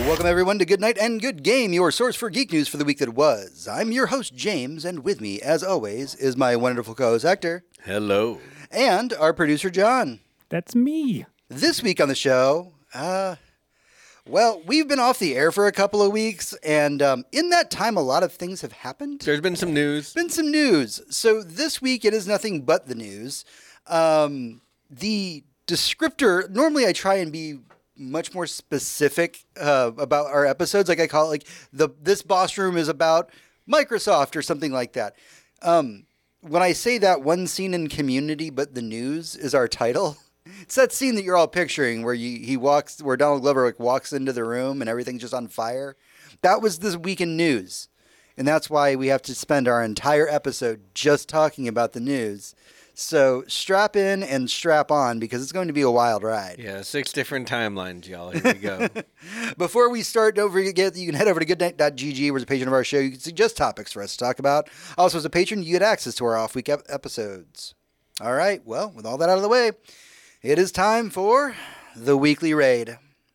Welcome, everyone, to Good Night and Good Game, your source for geek news for the week that was. I'm your host, James, and with me, as always, is my wonderful co-host, Hector. Hello. And our producer, John. That's me. This week on the show, well, we've been off the air for a couple of weeks, and in that time, a lot of things have happened. There's been some news. So this week, it is nothing but the news. The descriptor, normally I try and be much more specific about our episodes. Like I call it like this boss room is about Microsoft or something like that. When I say that, one scene in Community, but the news is our title. It's that scene that you're all picturing where where Donald Glover walks into the room and everything's just on fire. That was this week in news. And that's why we have to spend our entire episode just talking about the news. So strap in and strap on because it's going to be a wild ride. Yeah, 6 different timelines, y'all. Here we go. Before we start, don't forget that you can head over to goodnight.gg, where there's a page of our show. You can suggest topics for us to talk about. Also, as a patron, you get access to our off-week episodes. All right, well, with all that out of the way, it is time for the Weekly Raid.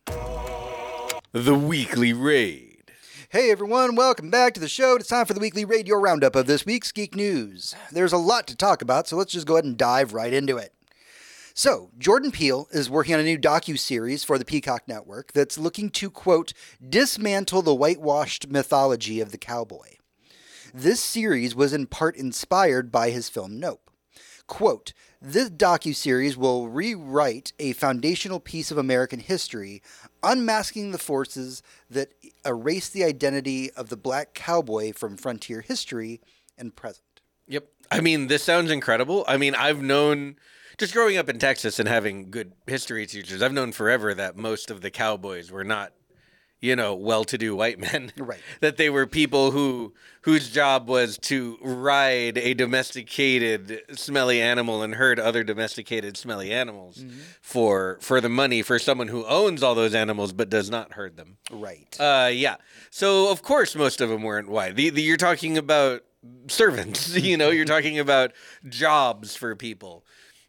The Weekly Raid. Hey everyone, welcome back to the show. It's time for the Weekly Raid, your roundup of this week's geek news. There's a lot to talk about, so let's just go ahead and dive right into it. So, Jordan Peele is working on a new docu-series for the Peacock Network that's looking to, quote, dismantle the whitewashed mythology of the cowboy. This series was in part inspired by his film Nope. Quote, this docu-series will rewrite a foundational piece of American history, unmasking the forces that erase the identity of the black cowboy from frontier history and present. Yep. I mean, this sounds incredible. I mean, I've known, just growing up in Texas and having good history teachers, I've known forever that most of the cowboys were not, well-to-do white men. Right. That they were people whose job was to ride a domesticated smelly animal and herd other domesticated smelly animals for the money for someone who owns all those animals but does not herd them. Right. Yeah. So, of course, most of them weren't white. You're talking about servants, you're talking about jobs for people.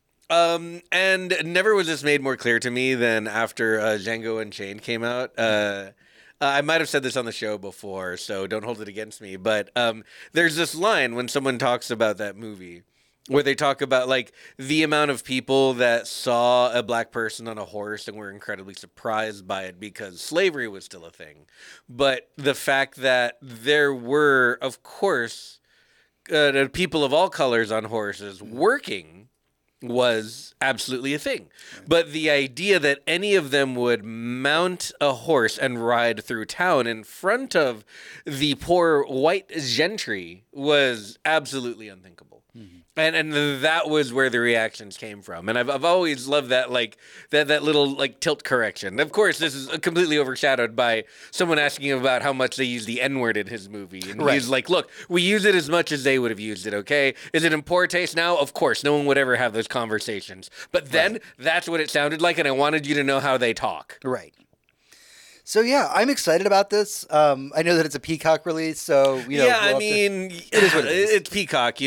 And never was this made more clear to me than after Django Unchained came out. I might have said this on the show before, so don't hold it against me. But there's this line when someone talks about that movie where they talk about like the amount of people that saw a black person on a horse and were incredibly surprised by it because slavery was still a thing. But the fact that there were, of course, people of all colors on horses working was absolutely a thing. But the idea that any of them would mount a horse and ride through town in front of the poor white gentry was absolutely unthinkable. And that was where the reactions came from. And I've always loved that, like, that little, like, tilt correction. Of course, this is completely overshadowed by someone asking him about how much they use the N-word in his movie. And he's like, look, we use it as much as they would have used it, okay? Is it in poor taste now? Of course, no one would ever have those conversations. But then, that's what it sounded like, and I wanted you to know how they talk. Right. So, yeah, I'm excited about this. I know that it's a Peacock release, so, I mean, it is what it is. It's Peacock,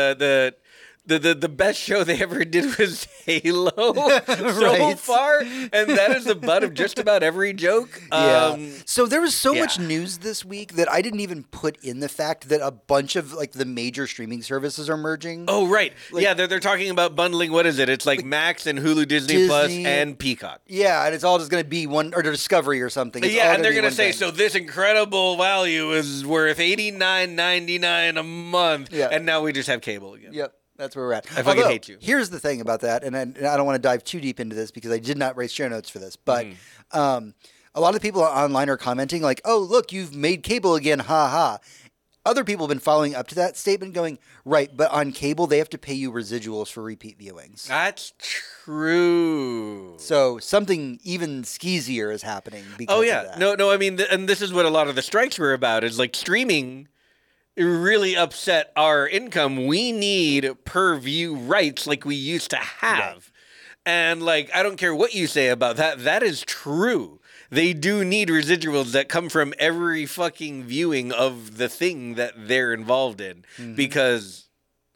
The best show they ever did was Halo so far, and that is the butt of just about every joke. So there was so much news this week that I didn't even put in the fact that a bunch of like the major streaming services are merging. Oh, right. They're talking about bundling. What is it? It's like Max and Hulu, Disney Plus, and Peacock. Yeah, and it's all just going to be one, or Discovery or something. And they're going to say, so this incredible value is worth $89.99 a month, and now we just have cable again. Yep. That's where we're at. I fucking hate you. Here's the thing about that, and I don't want to dive too deep into this because I did not write show notes for this, but a lot of people online are commenting like, oh, look, you've made cable again, ha ha. Other people have been following up to that statement going, right, but on cable, they have to pay you residuals for repeat viewings. That's true. So something even skeezier is happening because of that. No, I mean, and this is what a lot of the strikes were about, is like streaming really upset our income. We need per view rights like we used to have. Right. And like, I don't care what you say about that. That is true. They do need residuals that come from every fucking viewing of the thing that they're involved in. Because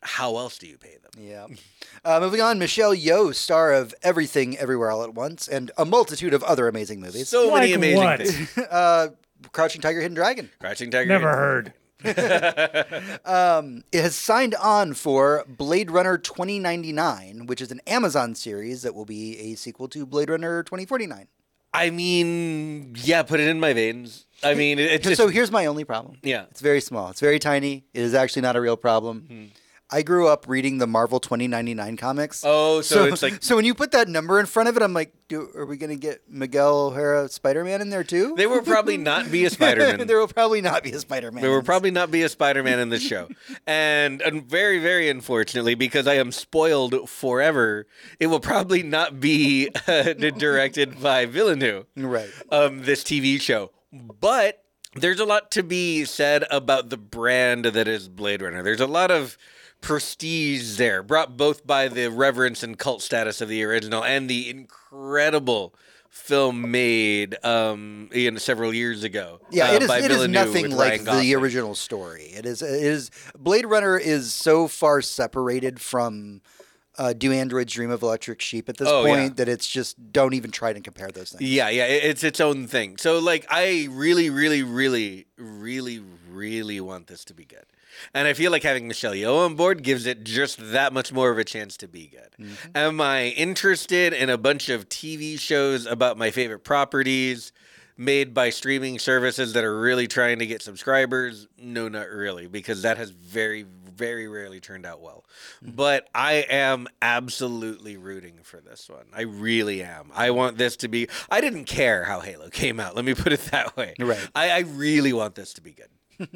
how else do you pay them? Yeah. Moving on, Michelle Yeoh, star of Everything Everywhere All at Once and a multitude of other amazing movies. So many Like amazing what? things. Crouching Tiger, Hidden Dragon. Crouching Tiger. Never Hidden heard. It has signed on for Blade Runner 2099, which is an Amazon series that will be a sequel to Blade Runner 2049. I mean, yeah, put it in my veins. I mean, it's just, So here's my only problem. yeah. It's very small. It's very tiny. It is actually not a real problem. I grew up reading the Marvel 2099 comics. Oh, so it's like So when you put that number in front of it, I'm like, are we going to get Miguel O'Hara Spider-Man in there too? there will probably not be a Spider-Man. There will probably not be a Spider-Man. There will probably not be a Spider-Man in this show. And very, very unfortunately, because I am spoiled forever, it will probably not be directed by Villeneuve. Right. This TV show. But there's a lot to be said about the brand that is Blade Runner. There's a lot of prestige there, brought both by the reverence and cult status of the original and the incredible film made several years ago. Yeah, it is. by It is Villeneuve nothing with like Ryan the Gosling. original story. It is. Blade Runner is so far separated from Do Androids Dream of Electric Sheep at this Oh, point yeah. that it's just don't even try to compare those things. Yeah, it's its own thing. So, like, I really, really, really, really, really want this to be good. And I feel like having Michelle Yeoh on board gives it just that much more of a chance to be good. Am I interested in a bunch of TV shows about my favorite properties made by streaming services that are really trying to get subscribers? No, not really, because that has very, very rarely turned out well. But I am absolutely rooting for this one. I really am. I want this to be... I didn't care how Halo came out. Let me put it that way. Right. I really want this to be good.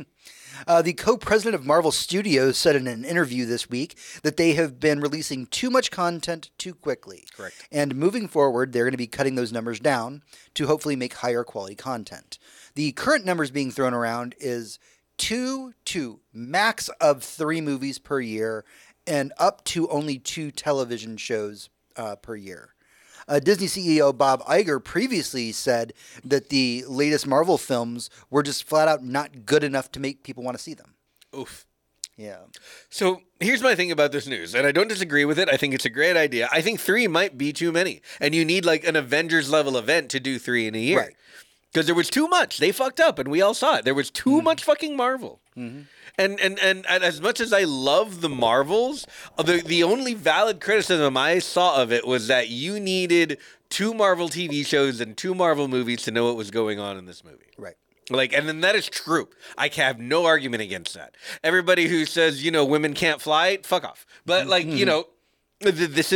The co-president of Marvel Studios said in an interview this week that they have been releasing too much content too quickly. Correct. And moving forward, they're going to be cutting those numbers down to hopefully make higher quality content. The current numbers being thrown around is 2 to max of 3 movies per year and up to only 2 television shows per year. Disney CEO Bob Iger previously said that the latest Marvel films were just flat out not good enough to make people want to see them. Oof. Yeah. So here's my thing about this news, and I don't disagree with it. I think it's a great idea. I think 3 might be too many, and you need like an Avengers level event to do 3 in a year. Right. Because there was too much. They fucked up, and we all saw it. There was too much fucking Marvel. And as much as I love the Marvels, the only valid criticism I saw of it was that you needed 2 Marvel TV shows and 2 Marvel movies to know what was going on in this movie. Right. Like, and then that is true. I have no argument against that. Everybody who says, women can't fly, fuck off. But like, this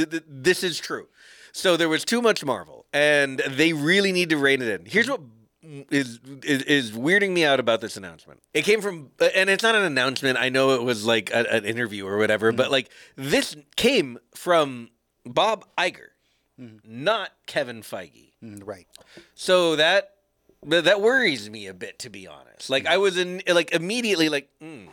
is true. So there was too much Marvel, and they really need to rein it in. Here's what is weirding me out about this announcement. It came from, and it's not an announcement. I know it was like an interview or whatever, but like this came from Bob Iger, not Kevin Feige. Right. So that worries me a bit, to be honest. Like I was immediately like,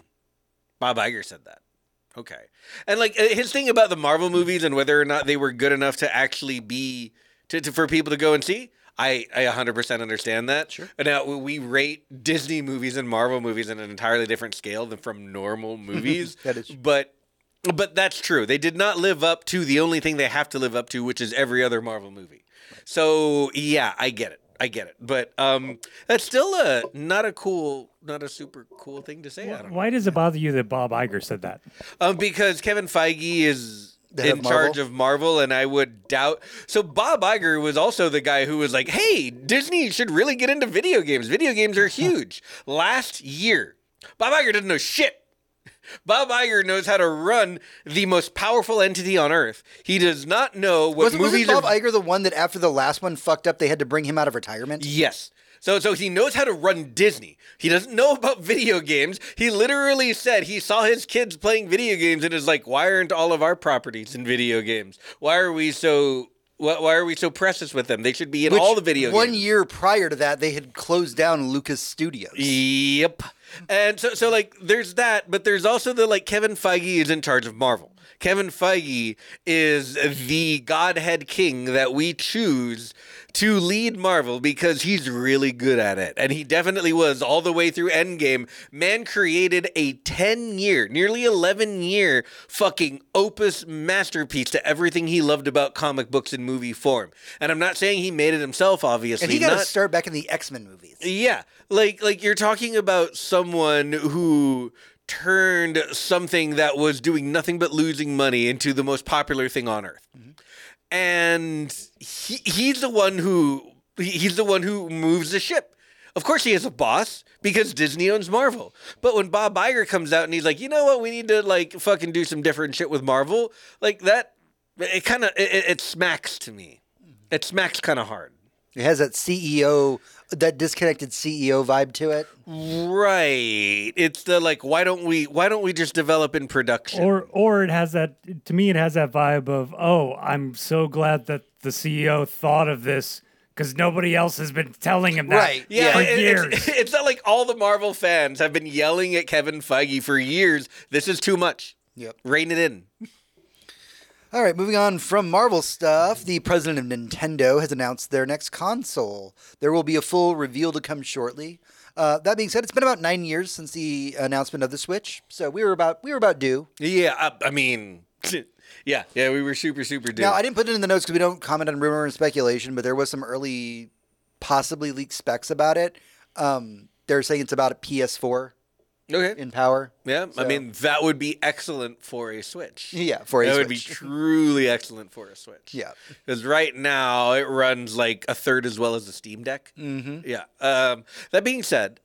Bob Iger said that. Okay. And like his thing about the Marvel movies and whether or not they were good enough to actually be for people to go and see, I 100% understand that. Sure. And now we rate Disney movies and Marvel movies in an entirely different scale than from normal movies. That is true. But that's true. They did not live up to the only thing they have to live up to, which is every other Marvel movie. So yeah, I get it. But that's still not a super cool thing to say. I don't know. Why does it bother you that Bob Iger said that? Because Kevin Feige is The head in of Marvel? charge of Marvel, and I would doubt. So Bob Iger was also the guy who was like, "Hey, Disney should really get into video games. Video games are huge." Last year, Bob Iger didn't know shit. Bob Iger knows how to run the most powerful entity on Earth. He does not know what Wasn't movies Bob are. Iger the one that after the last one fucked up, they had to bring him out of retirement? Yes. So he knows how to run Disney. He doesn't know about video games. He literally said he saw his kids playing video games and is like, why aren't all of our properties in video games? Why are we so precious with them? They should be in all the video games. 1 year prior to that, they had closed down Lucas Studios. Yep. And so like there's that, but there's also the like Kevin Feige is in charge of Marvel. Kevin Feige is the Godhead King that we choose to lead Marvel because he's really good at it. And he definitely was all the way through Endgame. Man created a 10-year, nearly 11-year fucking opus masterpiece to everything he loved about comic books in movie form. And I'm not saying he made it himself, obviously. And he got to start back in the X-Men movies. Yeah. Like you're talking about someone who turned something that was doing nothing but losing money into the most popular thing on earth. Mm-hmm. And he's the one who moves the ship. Of course he has a boss because Disney owns Marvel. But when Bob Iger comes out and he's like, "You know what? We need to like fucking do some different shit with Marvel." Like that it smacks to me. It smacks kind of hard. It has that CEO, that disconnected CEO vibe to it. Right. It's the like, why don't we just develop in production? Or it has that, to me, it has that vibe of, oh, I'm so glad that the CEO thought of this because nobody else has been telling him that Right. Yeah, for years. It's not like all the Marvel fans have been yelling at Kevin Feige for years. This is too much. Yep. Rein it in. All right, moving on from Marvel stuff, the president of Nintendo has announced their next console. There will be a full reveal to come shortly. That being said, it's been about 9 years since the announcement of the Switch, so we were about due. Yeah, I mean, yeah, we were super due. Now, I didn't put it in the notes because we don't comment on rumor and speculation, but there was some early, possibly leaked specs about it. They're saying it's about a PS4 Okay. in power. Yeah, So- I mean, that would be excellent for a Switch. Yeah, for a That Switch. would be truly excellent for a Switch. Yeah. Because right now it runs like a third as well as the Steam Deck. Mm-hmm. Yeah. That being said,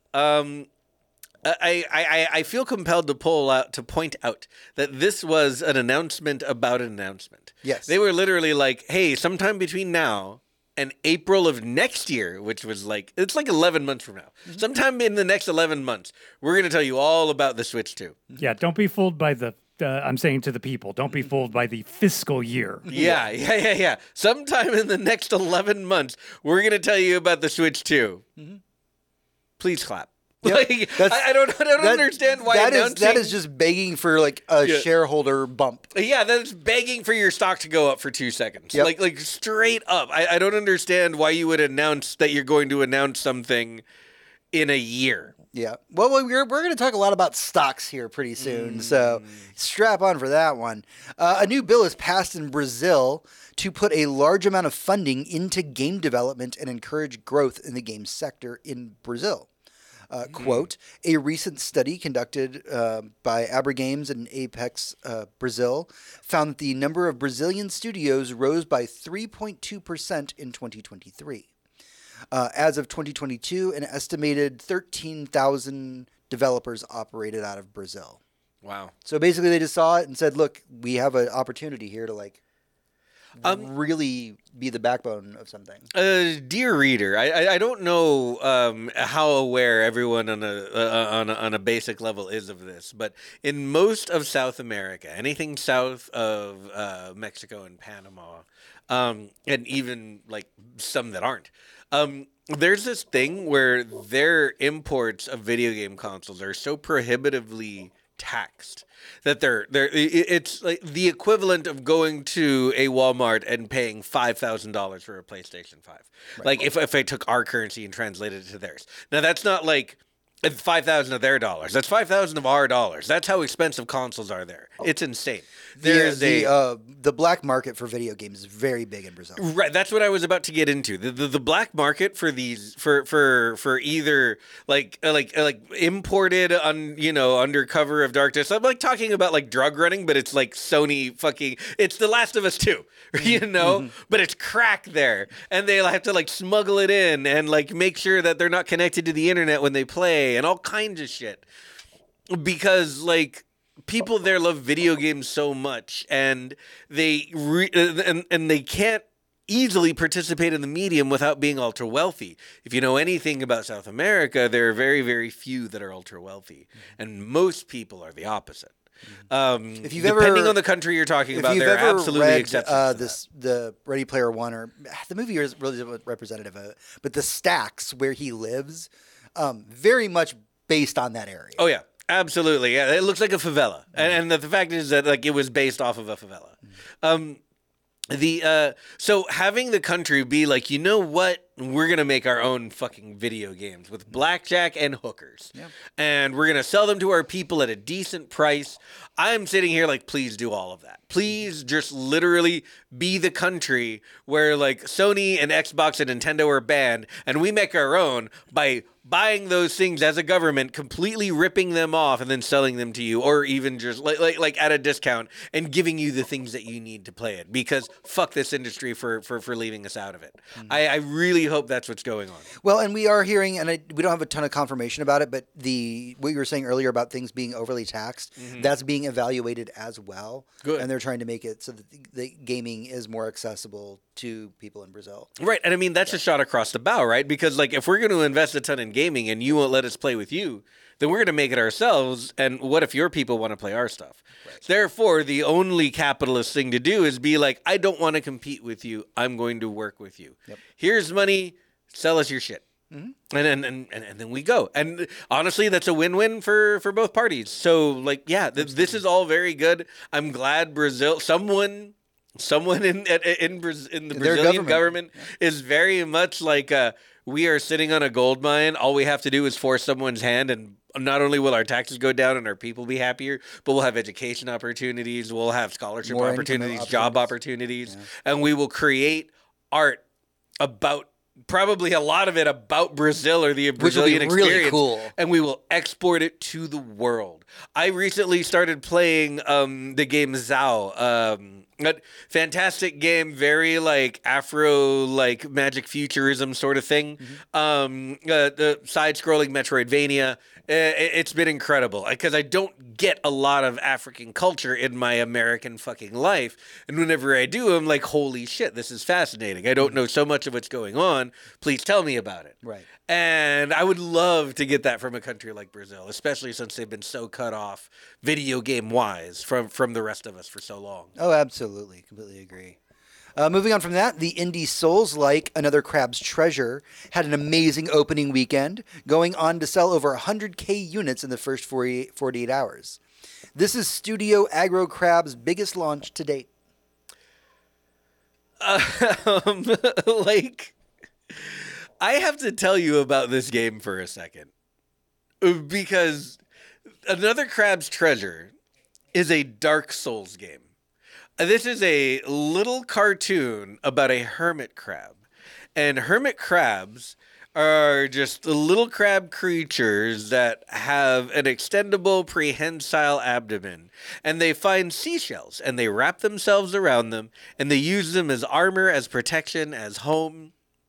I feel compelled to point out that this was an announcement about an announcement. Yes. They were literally like, hey, sometime between now and April of next year, which was like, it's like 11 months from now. Mm-hmm. Sometime in the next 11 months, we're going to tell you all about the Switch 2. Yeah, don't be fooled by the, I'm saying to the people, don't be fooled by the fiscal year. Yeah. Sometime in the next 11 months, we're going to tell you about the Switch 2. Mm-hmm. Please clap. Yep. Like, I don't understand why that is just begging for like a shareholder bump. Yeah, that's begging for your stock to go up for 2 seconds. Yep. Like straight up. I don't understand why you would announce that you're going to announce something in a year. Yeah. Well, we're going to talk a lot about stocks here pretty soon, so strap on for that one. A new bill is passed in Brazil to put a large amount of funding into game development and encourage growth in the game sector in Brazil. Quote, a recent study conducted by AbraGames and Apex Brazil found that the number of Brazilian studios rose by 3.2% in 2023. As of 2022, an estimated 13,000 developers operated out of Brazil. Wow. So basically they just saw it and said, look, we have an opportunity here to like really be the backbone of something. Dear reader, I don't know how aware everyone on a basic level is of this, but in most of South America, anything south of Mexico and Panama, and even like some that aren't, there's this thing where their imports of video game consoles are so prohibitively taxed that it's like the equivalent of going to a Walmart and paying $5,000 for a PlayStation 5. Right. Like if I took our currency and translated it to theirs. Now that's not like 5,000 of their dollars. That's 5,000 of our dollars. That's how expensive consoles are there. It's insane. The black market for video games is very big in Brazil. Right, that's what I was about to get into. The black market for these for either like imported under cover of darkness. I'm like talking about like drug running, but it's like Sony fucking. It's The Last of Us 2, but it's crack there, and they have to like smuggle it in and like make sure that they're not connected to the internet when they play and all kinds of shit because like. People there love video games so much, and they and they can't easily participate in the medium without being ultra wealthy. If you know anything about South America, there are very, very few that are ultra wealthy, and most people are the opposite. If you've depending on the country you're talking about, there are absolutely read, exceptions. The Ready Player One, or the movie is really representative of it, but the stacks where he lives, very much based on that area. Oh yeah, absolutely. Yeah, it looks like a favela, and the fact is that like it was based off of a favela. So having the country be like, you know what, we're gonna make our own fucking video games with blackjack and hookers, and we're gonna sell them to our people at a decent price. I'm sitting here like, please do all of that. Please just literally be the country where like Sony and Xbox and Nintendo are banned, and we make our own by buying those things as a government, completely ripping them off and then selling them to you, or even just like at a discount and giving you the things that you need to play it. Because fuck this industry for leaving us out of it. I really hope that's what's going on. Well, and we are hearing, and we don't have a ton of confirmation about it, but what you were saying earlier about things being overly taxed, that's being evaluated as well. Good. And they're trying to make it so that the gaming is more accessible to people in Brazil. Right. And I mean, that's a shot across the bow, right? Because like if we're going to invest a ton in gaming and you won't let us play with you, then we're going to make it ourselves. And what if your people want to play our stuff? Right. Therefore, the only capitalist thing to do is be like, I don't want to compete with you. I'm going to work with you. Yep. Here's money. Sell us your shit. And then we go. And honestly, that's a win-win for both parties. So like, yeah, this is all very good. I'm glad Brazil, someone in the Brazilian government is very much like we are sitting on a gold mine. All we have to do is force someone's hand, and not only will our taxes go down and our people be happier, but we'll have education opportunities, we'll have scholarship opportunities, job opportunities, and we will create art about probably a lot of it about Brazil or the Brazilian experience. Really cool. And we will export it to the world. I recently started playing the game Zao. A fantastic game, very like Afro, like magic futurism sort of thing. The side-scrolling Metroidvania. It's been incredible because I don't get a lot of African culture in my American fucking life. And whenever I do, I'm like, holy shit, this is fascinating. I don't know so much of what's going on. Please tell me about it. Right. And I would love to get that from a country like Brazil, especially since they've been so cut off video game-wise from the rest of us for so long. Oh, absolutely. Completely agree. Moving on from that, the indie Souls-like Another Crab's Treasure had an amazing opening weekend, going on to sell over 100K units in the first 48 hours. This is Studio Aggro Crab's biggest launch to date. I have to tell you about this game for a second, because Another Crab's Treasure is a Dark Souls game. This is a little cartoon about a hermit crab. And hermit crabs are just little crab creatures that have an extendable prehensile abdomen. And they find seashells and they wrap themselves around them and they use them as armor, as protection, as home.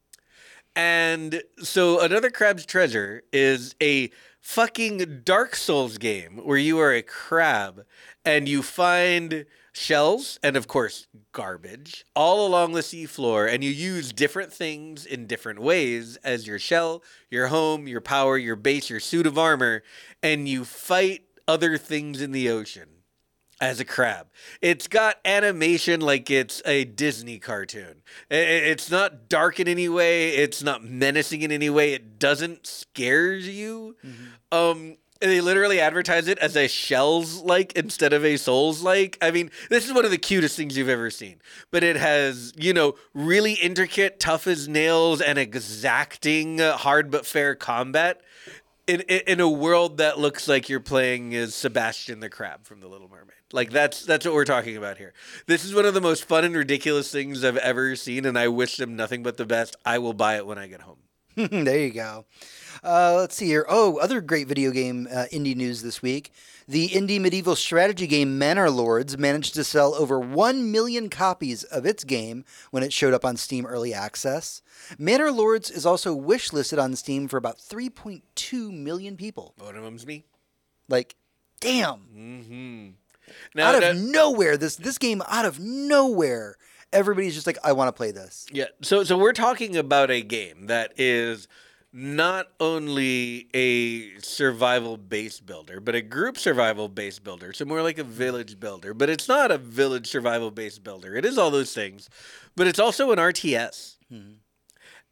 And so Another Crab's Treasure is a fucking Dark Souls game where you are a crab and you find shells and, of course, garbage all along the seafloor, and you use different things in different ways as your shell, your home, your power, your base, your suit of armor, and you fight other things in the ocean as a crab. It's got animation like it's a Disney cartoon. It's not dark in any way. It's not menacing in any way. It doesn't scare you. They literally advertise it as a Shells-like instead of a Souls-like. I mean, this is one of the cutest things you've ever seen. But it has, really intricate, tough as nails, and exacting, hard but fair combat in a world that looks like you're playing as Sebastian the Crab from The Little Mermaid. Like, that's what we're talking about here. This is one of the most fun and ridiculous things I've ever seen, and I wish them nothing but the best. I will buy it when I get home. There you go. Let's see here. Oh, other great video game indie news this week. The indie medieval strategy game Manor Lords managed to sell over 1 million copies of its game when it showed up on Steam Early Access. Manor Lords is also wishlisted on Steam for about 3.2 million people. One of them's me. Like, damn. Mm-hmm. Out of nowhere, this game out of nowhere, everybody's just like, I want to play this. Yeah, so we're talking about a game that is not only a survival base builder, but a group survival base builder. So more like a village builder, but it's not a village survival base builder. It is all those things, but it's also an RTS.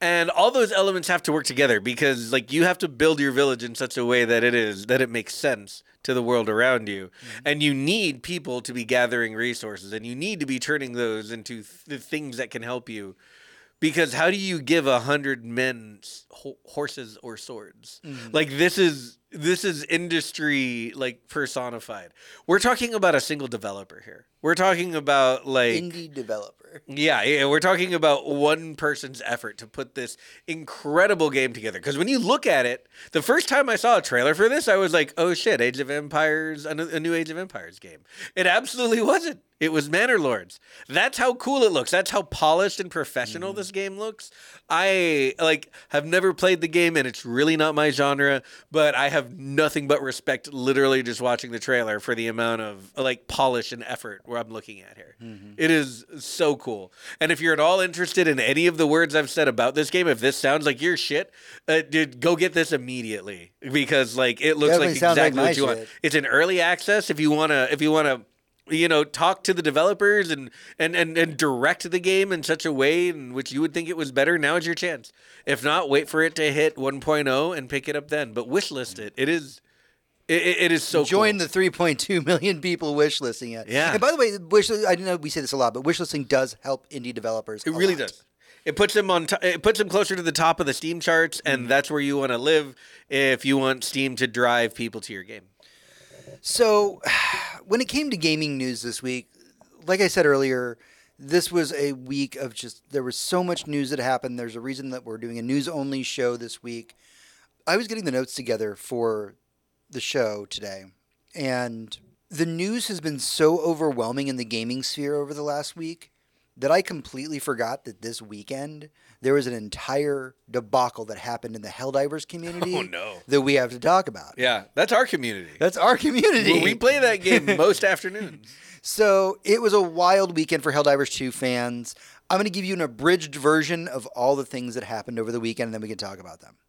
And all those elements have to work together because like you have to build your village in such a way that it makes sense to the world around you. And you need people to be gathering resources, and you need to be turning those into the things that can help you. Because how do you give 100 men horses or swords? Like this is industry like personified. We're talking about a single developer here. We're talking about like Indie developer. Yeah, we're talking about one person's effort to put this incredible game together. Because when you look at it, the first time I saw a trailer for this, I was like, oh shit, Age of Empires, a new Age of Empires game. It absolutely wasn't. It was Manor Lords. That's how cool it looks. That's how polished and professional this game looks. I have never played the game, and it's really not my genre, but I have nothing but respect literally just watching the trailer for the amount of like polish and effort where I'm looking at here. It is so cool. And if you're at all interested in any of the words I've said about this game, if this sounds like your shit, dude, go get this immediately because like it looks Definitely like sounds like exactly my what you want. shit. It's in early access if you wanna talk to the developers and direct the game in such a way in which you would think it was better. Now is your chance. If not, wait for it to hit 1.0 and pick it up then. But wishlist it. It is so Join cool. the 3.2 million people wishlisting it. Yeah. And by the way, I know we say this a lot, but wishlisting does help indie developers. It really does. It puts them it puts them closer to the top of the Steam charts, and that's where you want to live if you want Steam to drive people to your game. So, when it came to gaming news this week, like I said earlier, this was a week of there was so much news that happened. There's a reason that we're doing a news-only show this week. I was getting the notes together for the show today, and the news has been so overwhelming in the gaming sphere over the last week that I completely forgot that this weekend there was an entire debacle that happened in the Helldivers community Oh, no. that we have to talk about. Yeah, that's our community. That's our community. Well, we play that game most afternoons. So it was a wild weekend for Helldivers 2 fans. I'm going to give you an abridged version of all the things that happened over the weekend, and then we can talk about them.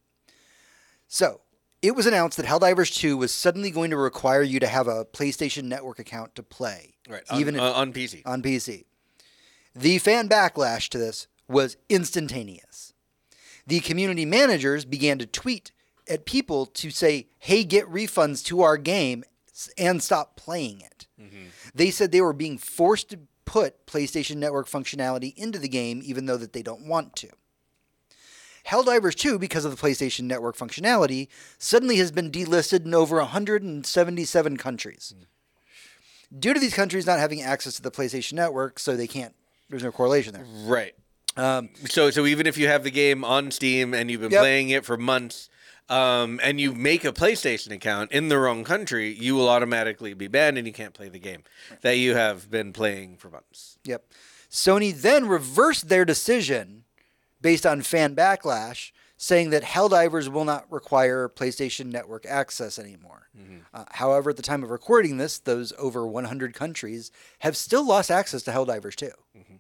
So it was announced that Helldivers 2 was suddenly going to require you to have a PlayStation Network account to play. Right, on PC. On PC. The fan backlash to this was instantaneous. The community managers began to tweet at people to say, hey, get refunds to our game and stop playing it. They said they were being forced to put PlayStation Network functionality into the game even though that they don't want to. Helldivers 2, because of the PlayStation Network functionality, suddenly has been delisted in over 177 countries. Due to these countries not having access to the PlayStation Network, so they can't, there's no correlation there. Right. So even if you have the game on Steam and you've been playing it for months, and you make a PlayStation account in the wrong country, you will automatically be banned and you can't play the game that you have been playing for months. Yep. Sony then reversed their decision based on fan backlash, saying that Helldivers will not require PlayStation Network access anymore. However, at the time of recording this, those over 100 countries have still lost access to Helldivers 2.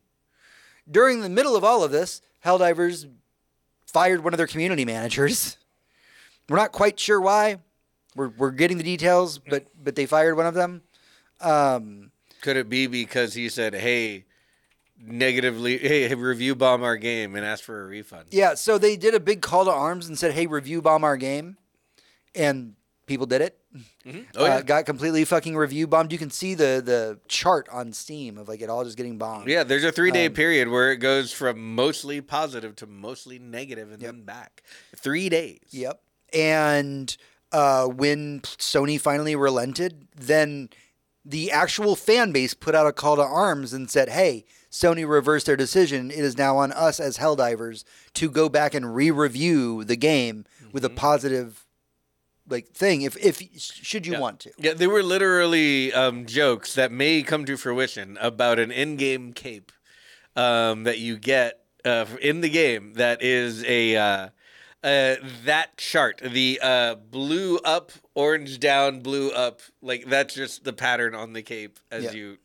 During the middle of all of this, Helldivers fired one of their community managers. We're not quite sure why. We're getting the details, but they fired one of them. Could it be because he said, hey, review bomb our game and ask for a refund? Yeah, so they did a big call to arms and said, hey, review bomb our game. And people did it. Oh, yeah. Got completely fucking review bombed. You can see the chart on Steam of like it all just getting bombed. Yeah, there's a 3-day period where it goes from mostly positive to mostly negative and then back. 3 days. Yep. And when Sony finally relented, then the actual fan base put out a call to arms and said, hey, Sony reversed their decision. It is now on us as Helldivers to go back and re-review the game with a positive thing if should you want to. Yeah, there were literally jokes that may come to fruition about an in-game cape that you get in the game that is that chart, the blue up, orange down, blue up, like that's just the pattern on the cape as you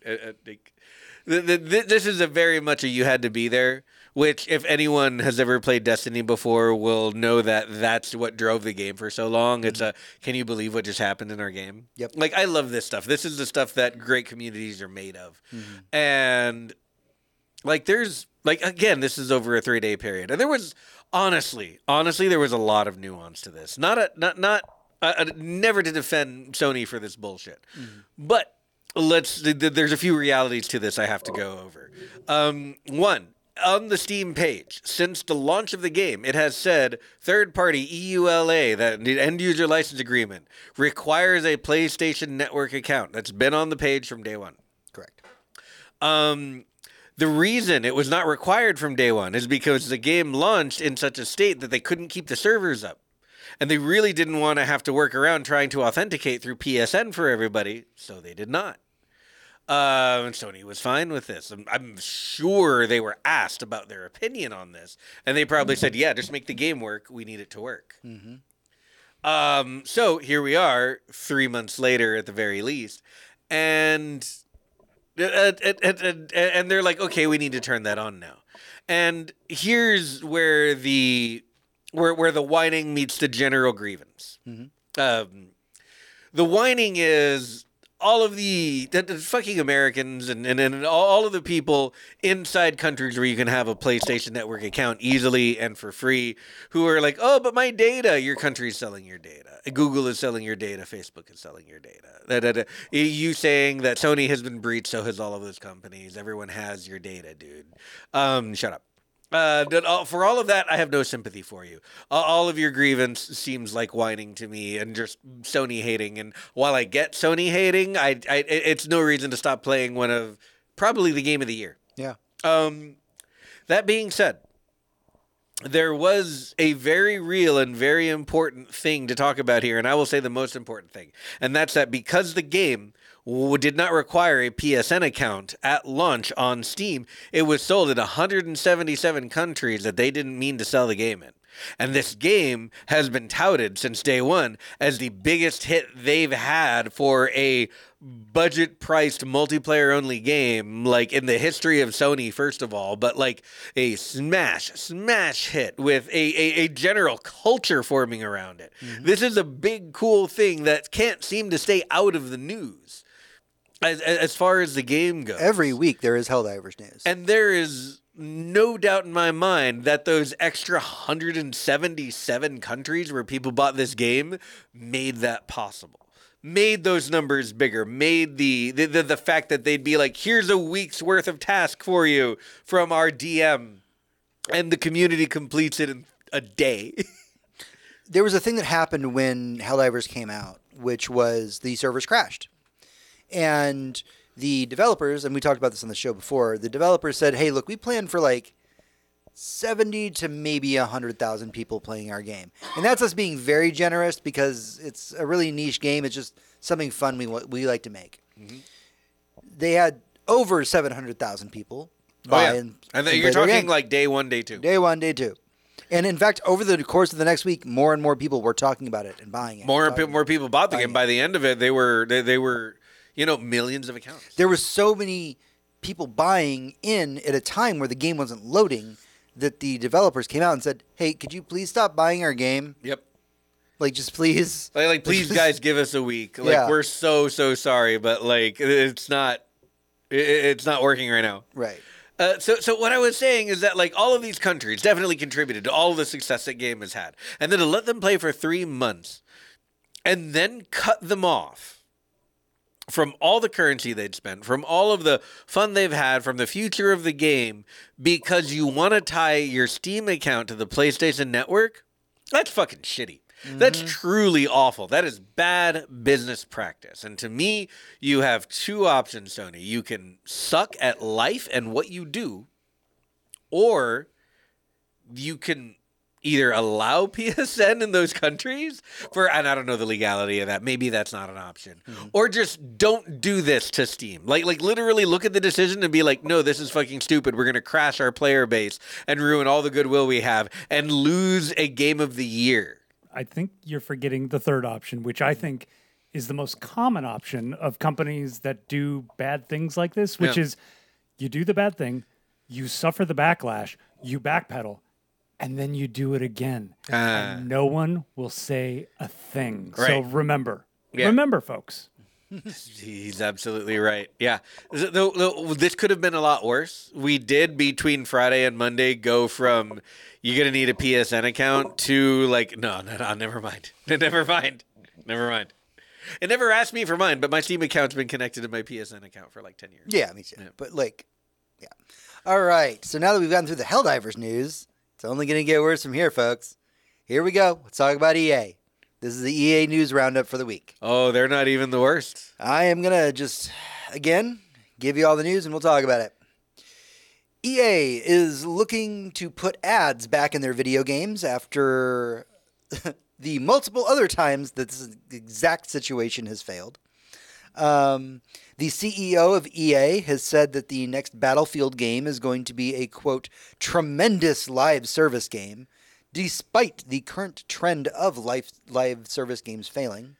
this is a very much a you had to be there, which if anyone has ever played Destiny before will know that that's what drove the game for so long. It's can you believe what just happened in our game? Yep. Like I love this stuff. This is the stuff that great communities are made of. And like there's again, this is over a 3-day period. And there was Honestly, there was a lot of nuance to this. Never to defend Sony for this bullshit, but there's a few realities to this I have to go over. One, on the Steam page, since the launch of the game, it has said third-party EULA, that the end-user license agreement, requires a PlayStation Network account. That's been on the page from day one. Correct. The reason it was not required from day one is because the game launched in such a state that they couldn't keep the servers up. And they really didn't want to have to work around trying to authenticate through PSN for everybody, so they did not. And Sony was fine with this. I'm sure they were asked about their opinion on this, and they probably said, yeah, just make the game work. We need it to work. So here we are, 3 months later at the very least, and they're like, okay, we need to turn that on now. And here's where the whining meets the general grievance. The whining is all of the fucking Americans and all of the people inside countries where you can have a PlayStation Network account easily and for free who are like, oh, but my data, your country's selling your data. Google is selling your data. Facebook is selling your data. You saying that Sony has been breached, so has all of those companies. Everyone has your data, dude. Shut up. For all of that, I have no sympathy for you. All of your grievance seems like whining to me and just Sony hating. And while I get Sony hating, it's no reason to stop playing one of probably the game of the year. Yeah. That being said, there was a very real and very important thing to talk about here, and I will say the most important thing, and that's that because the game did not require a PSN account at launch on Steam, it was sold in 177 countries that they didn't mean to sell the game in. And this game has been touted since day one as the biggest hit they've had for a budget-priced multiplayer-only game, like in the history of Sony, first of all, but like a smash hit with a general culture forming around it. This is a big, cool thing that can't seem to stay out of the news as far as the game goes. Every week there is Helldivers news. And there is no doubt in my mind that those extra 177 countries where people bought this game made that possible. Made those numbers bigger. Made the fact that they'd be like, here's a week's worth of task for you from our DM. And the community completes it in a day. There was a thing that happened when Helldivers came out, which was the servers crashed. And the developers, and we talked about this on the show before, the developers said, hey, look, we planned for like 70 to maybe 100,000 people playing our game. And that's us being very generous because it's a really niche game. It's just something fun we like to make. They had over 700,000 people buy and you're talking like day one, day two. Day one, day two. And in fact, over the course of the next week, more and more people were talking about it and buying it. More people bought the game. By the end of it, they were millions of accounts. There were so many people buying in at a time where the game wasn't loading that the developers came out and said, hey, could you please stop buying our game? Yep. Like, just please. Like please, guys, give us a week. Like, we're so sorry, but like, it's not working right now. Right. So what I was saying is that like all of these countries definitely contributed to all of the success that game has had. And then to let them play for 3 months and then cut them off from all the currency they'd spent, from all of the fun they've had, from the future of the game, because you want to tie your Steam account to the PlayStation Network, that's fucking shitty. That's truly awful. That is bad business practice. And to me, you have two options, Sony. You can suck at life and what you do, or you can either allow PSN in those countries and I don't know the legality of that. Maybe that's not an option. Or just don't do this to Steam. Like literally look at the decision and be like, no, this is fucking stupid. We're going to crash our player base and ruin all the goodwill we have and lose a game of the year. I think you're forgetting the third option, which I think is the most common option of companies that do bad things like this, which is you do the bad thing, you suffer the backlash, you backpedal, and then you do it again. And no one will say a thing. Right. So remember, folks, He's absolutely right. Yeah. This could have been a lot worse. We did, between Friday and Monday, go from you're going to need a PSN account to like, no, never mind. Never mind. It never asked me for mine, but my Steam account's been connected to my PSN account for like 10 years. Yeah, me too. Yeah. But like, yeah. All right. So now that we've gotten through the Helldivers news, it's only going to get worse from here, folks. Here we go. Let's talk about EA. This is the EA News Roundup for the week. Oh, they're not even the worst. I am going to just, again, give you all the news and we'll talk about it. EA is looking to put ads back in their video games after the multiple other times that this exact situation has failed. The CEO of EA has said that the next Battlefield game is going to be a, quote, tremendous live service game, despite the current trend of live service games failing.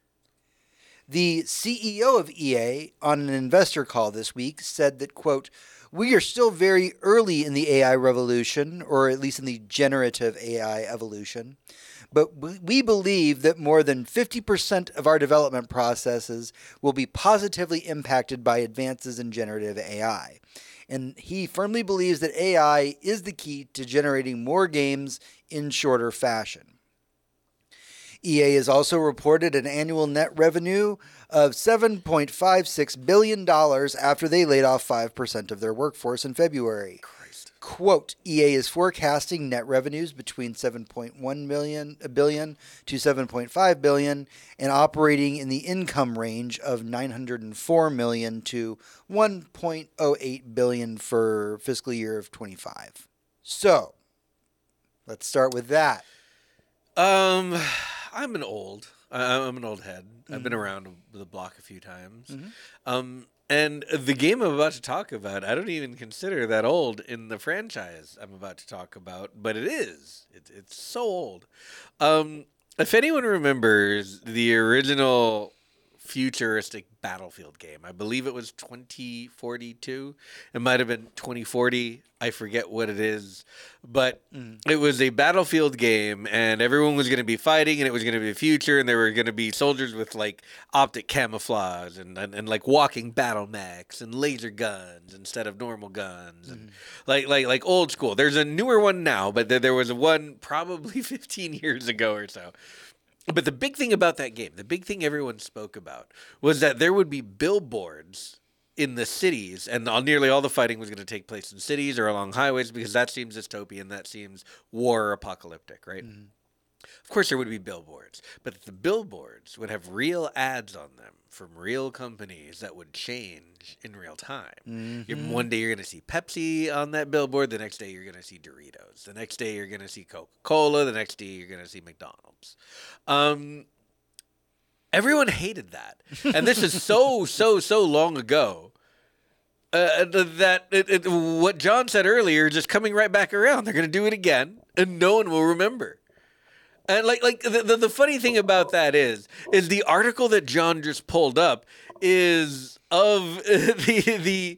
The CEO of EA, on an investor call this week, said that, quote, we are still very early in the AI revolution, or at least in the generative AI evolution, but we believe that more than 50% of our development processes will be positively impacted by advances in generative AI. And he firmly believes that AI is the key to generating more games in shorter fashion. EA has also reported an annual net revenue of $7.56 billion after they laid off 5% of their workforce in February. Christ. Quote, EA is forecasting net revenues between $7.1 billion to $7.5 billion and operating in the income range of $904 million to $1.08 billion for fiscal year of 25. So, let's start with that. I'm an old head. I've been around the block a few times. And the game I'm about to talk about, I don't even consider that old in the franchise I'm about to talk about, but it is. It's so old. If anyone remembers the original futuristic Battlefield game, I believe it was 2042. It might have been 2040. I forget what it is. But it was a Battlefield game, and everyone was going to be fighting, and it was going to be a future, and there were going to be soldiers with, like, optic camouflage and like, walking battle mechs and laser guns instead of normal guns. And like old school. There's a newer one now, but there was one probably 15 years ago or so. But the big thing about that game, the big thing everyone spoke about, was that there would be billboards in the cities, and nearly all the fighting was going to take place in cities or along highways, because that seems dystopian, that seems war apocalyptic, right? Of course there would be billboards, but the billboards would have real ads on them from real companies that would change in real time. One day you're going to see Pepsi on that billboard, the next day you're going to see Doritos, the next day you're going to see Coca-Cola, the next day you're going to see McDonald's. Everyone hated that. And this is so long ago that what John said earlier, just coming right back around. They're going to do it again, and no one will remember. And like the funny thing about that is the article that John just pulled up is of the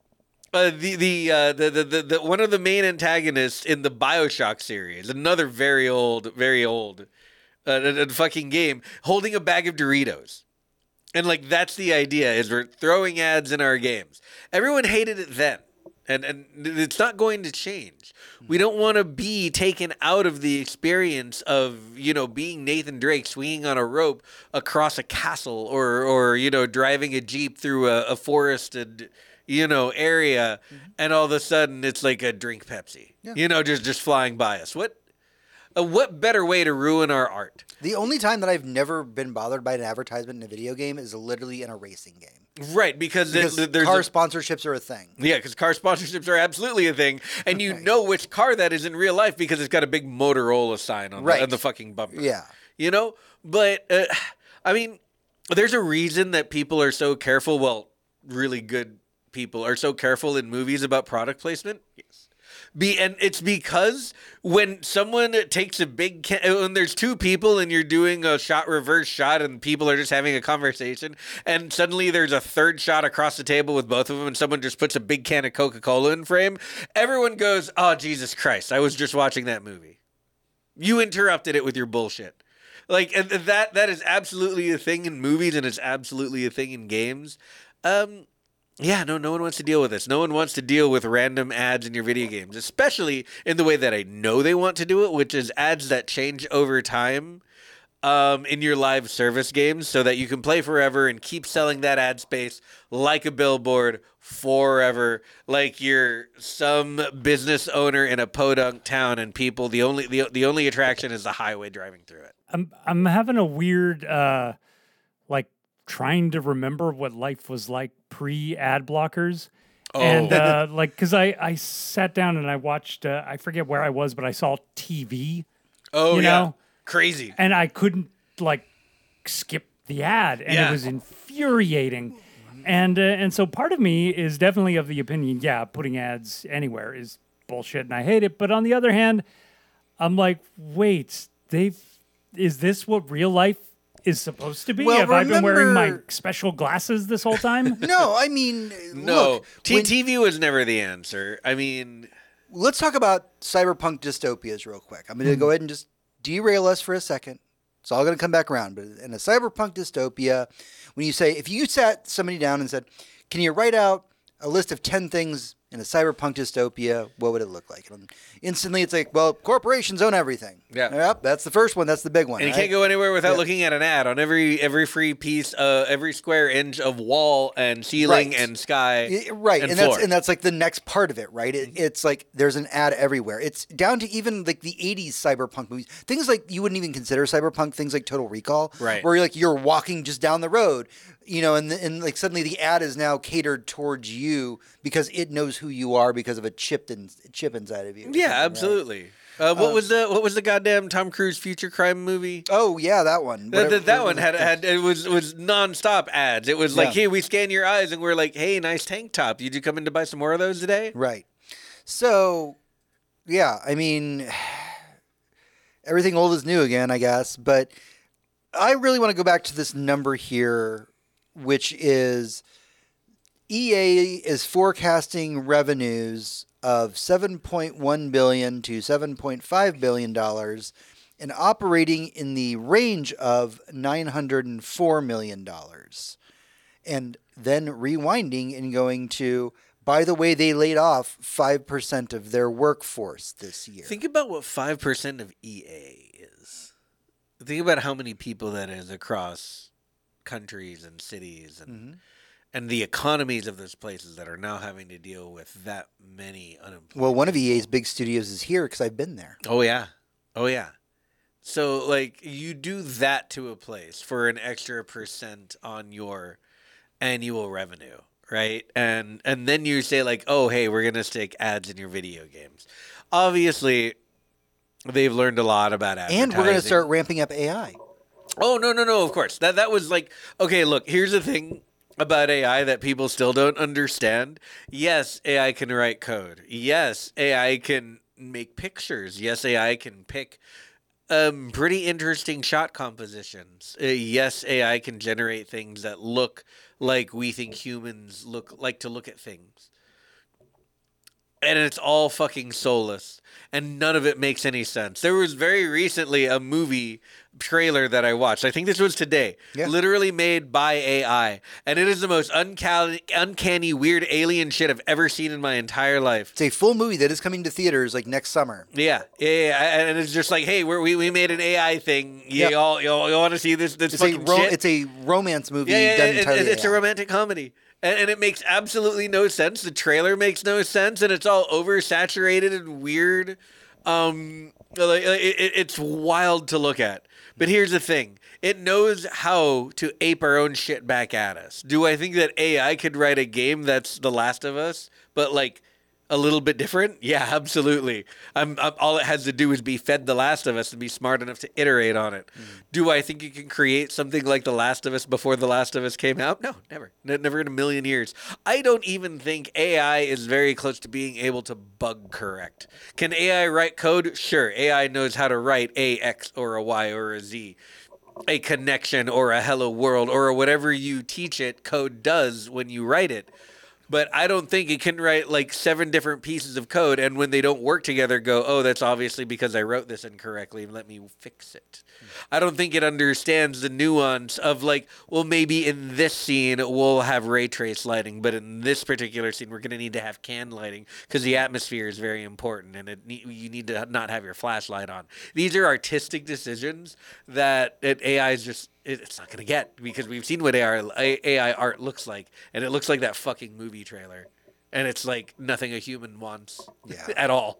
one of the main antagonists in the BioShock series, another very old fucking game, holding a bag of Doritos. And like that's the idea, is we're throwing ads in our games. Everyone hated it then. And it's not going to change. We don't want to be taken out of the experience of, being Nathan Drake swinging on a rope across a castle or driving a Jeep through a forested, area. And all of a sudden it's like a drink Pepsi, just flying by us. What better way to ruin our art? The only time that I've never been bothered by an advertisement in a video game is literally in a racing game. Right, because there's car sponsorships are a thing. Yeah, because car sponsorships are absolutely a thing. And you know which car that is in real life because it's got a big Motorola sign on the fucking bumper. Yeah. But, I mean, there's a reason that people are so careful. Well, really good people are so careful in movies about product placement. Yes. And it's because when someone takes a big when there's two people and you're doing a reverse shot and people are just having a conversation and suddenly there's a third shot across the table with both of them and someone just puts a big can of Coca-Cola in frame, everyone goes, "Oh, Jesus Christ, I was just watching that movie. You interrupted it with your bullshit." Like, and that is absolutely a thing in movies, and it's absolutely a thing in games. Yeah, no one wants to deal with this. No one wants to deal with random ads in your video games, especially in the way that I know they want to do it, which is ads that change over time in your live service games so that you can play forever and keep selling that ad space like a billboard forever, like you're some business owner in a podunk town and people, the only attraction is the highway driving through it. I'm having a weird like trying to remember what life was like pre-ad blockers. And like, because I sat down and I watched, I forget where I was, but I saw TV. Oh, you know? Crazy. And I couldn't like skip the ad, and it was infuriating. And so part of me is definitely of the opinion, putting ads anywhere is bullshit, and I hate it. But on the other hand, I'm like, wait, is this what real life is supposed to be? Well, Have I been wearing my special glasses this whole time? No, I mean, No, look, TV was never the answer. I mean, let's talk about cyberpunk dystopias real quick. I'm going to go ahead and just derail us for a second. It's all going to come back around. But in a cyberpunk dystopia, when you say, if you sat somebody down and said, can you write out a list of 10 things in a cyberpunk dystopia, what would it look like? And instantly it's like, well, corporations own everything. Yeah. Yep, that's the first one. That's the big one. and you can't go anywhere without looking at an ad on every free piece, every square inch of wall and ceiling and sky. Right. and And floor. that's like the next part of it, right? It's like there's an ad everywhere. It's down to even like the 80s cyberpunk movies. Things like you wouldn't even consider cyberpunk, things like Total Recall. Right. Where you're walking just down the road, and like suddenly the ad is now catered towards you because it knows who you are because of a chip inside of you. Yeah, Right? absolutely. What was the goddamn Tom Cruise future crime movie? Oh yeah, that one. That one had it was nonstop ads. It was like, hey, we scan your eyes, and we're like, hey, nice tank top. Did you come in to buy some more of those today? Right. So, yeah, I mean, everything old is new again, I guess. But I really want to go back to this number here, which is EA is forecasting revenues of $7.1 billion to $7.5 billion and operating in the range of $904 million. And then rewinding and going to, by the way, they laid off 5% of their workforce this year. Think about what 5% of EA is. Think about how many people that is across countries and cities and the economies of those places that are now having to deal with that many unemployed. Well, one of EA's big studios is here because I've been there. Oh yeah. So like you do that to a place for an extra % on your annual revenue, right? And then you say like, oh hey, we're gonna stick ads in your video games. Obviously, they've learned a lot about advertising. And we're going to start ramping up AI. Oh no! Of course, that was like, okay. Look, here's the thing about AI that people still don't understand. Yes, AI can write code. Yes, AI can make pictures. Yes, AI can pick pretty interesting shot compositions. Yes, AI can generate things that look like we think humans like to look at things. And it's all fucking soulless. And none of it makes any sense. There was very recently a movie trailer that I watched. I think this was today. Yeah. Literally made by AI. And it is the most uncanny, weird alien shit I've ever seen in my entire life. It's a full movie that is coming to theaters like next summer. Yeah. And it's just like, hey, we made an AI thing. You all want to see this fucking shit? It's a romance movie Yeah, done entirely it's a AI. romantic comedy. And it makes absolutely no sense. The trailer makes no sense, and it's all oversaturated and weird. It's wild to look at. But here's the thing. It knows how to ape our own shit back at us. Do I think that AI could write a game that's The Last of Us, but like a little bit different? Yeah, absolutely. All it has to do is be fed The Last of Us and be smart enough to iterate on it. Do I think you can create something like The Last of Us before The Last of Us came out? No, never. Never in a million years. I don't even think AI is very close to being able to bug correct. Can AI write code? Sure. AI knows how to write a X or a Y or a Z. A connection or a hello world or whatever you teach it, code does when you write it. but I don't think it can write like 7 different pieces of code, and when they don't work together, go, oh, that's obviously because I wrote this incorrectly, and let me fix it. I don't think it understands the nuance of like, well, maybe in this scene we'll have ray trace lighting, but in this particular scene we're going to need to have can lighting because the atmosphere is very important, and you need to not have your flashlight on. These are artistic decisions that AI is just it's not going to get, because we've seen what AI art looks like, and it looks like that fucking movie trailer, and it's like nothing a human wants at all.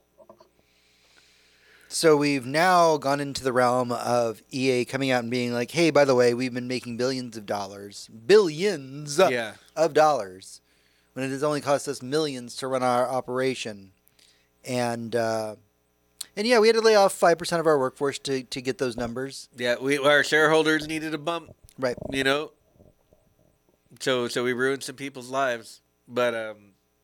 So we've now gone into the realm of EA coming out and being like, hey, by the way, we've been making billions of dollars, of dollars, when it has only cost us millions to run our operation. And yeah, we had to lay off 5% of our workforce to get those numbers. Yeah, our shareholders needed a bump. Right. You know? So we ruined some people's lives. But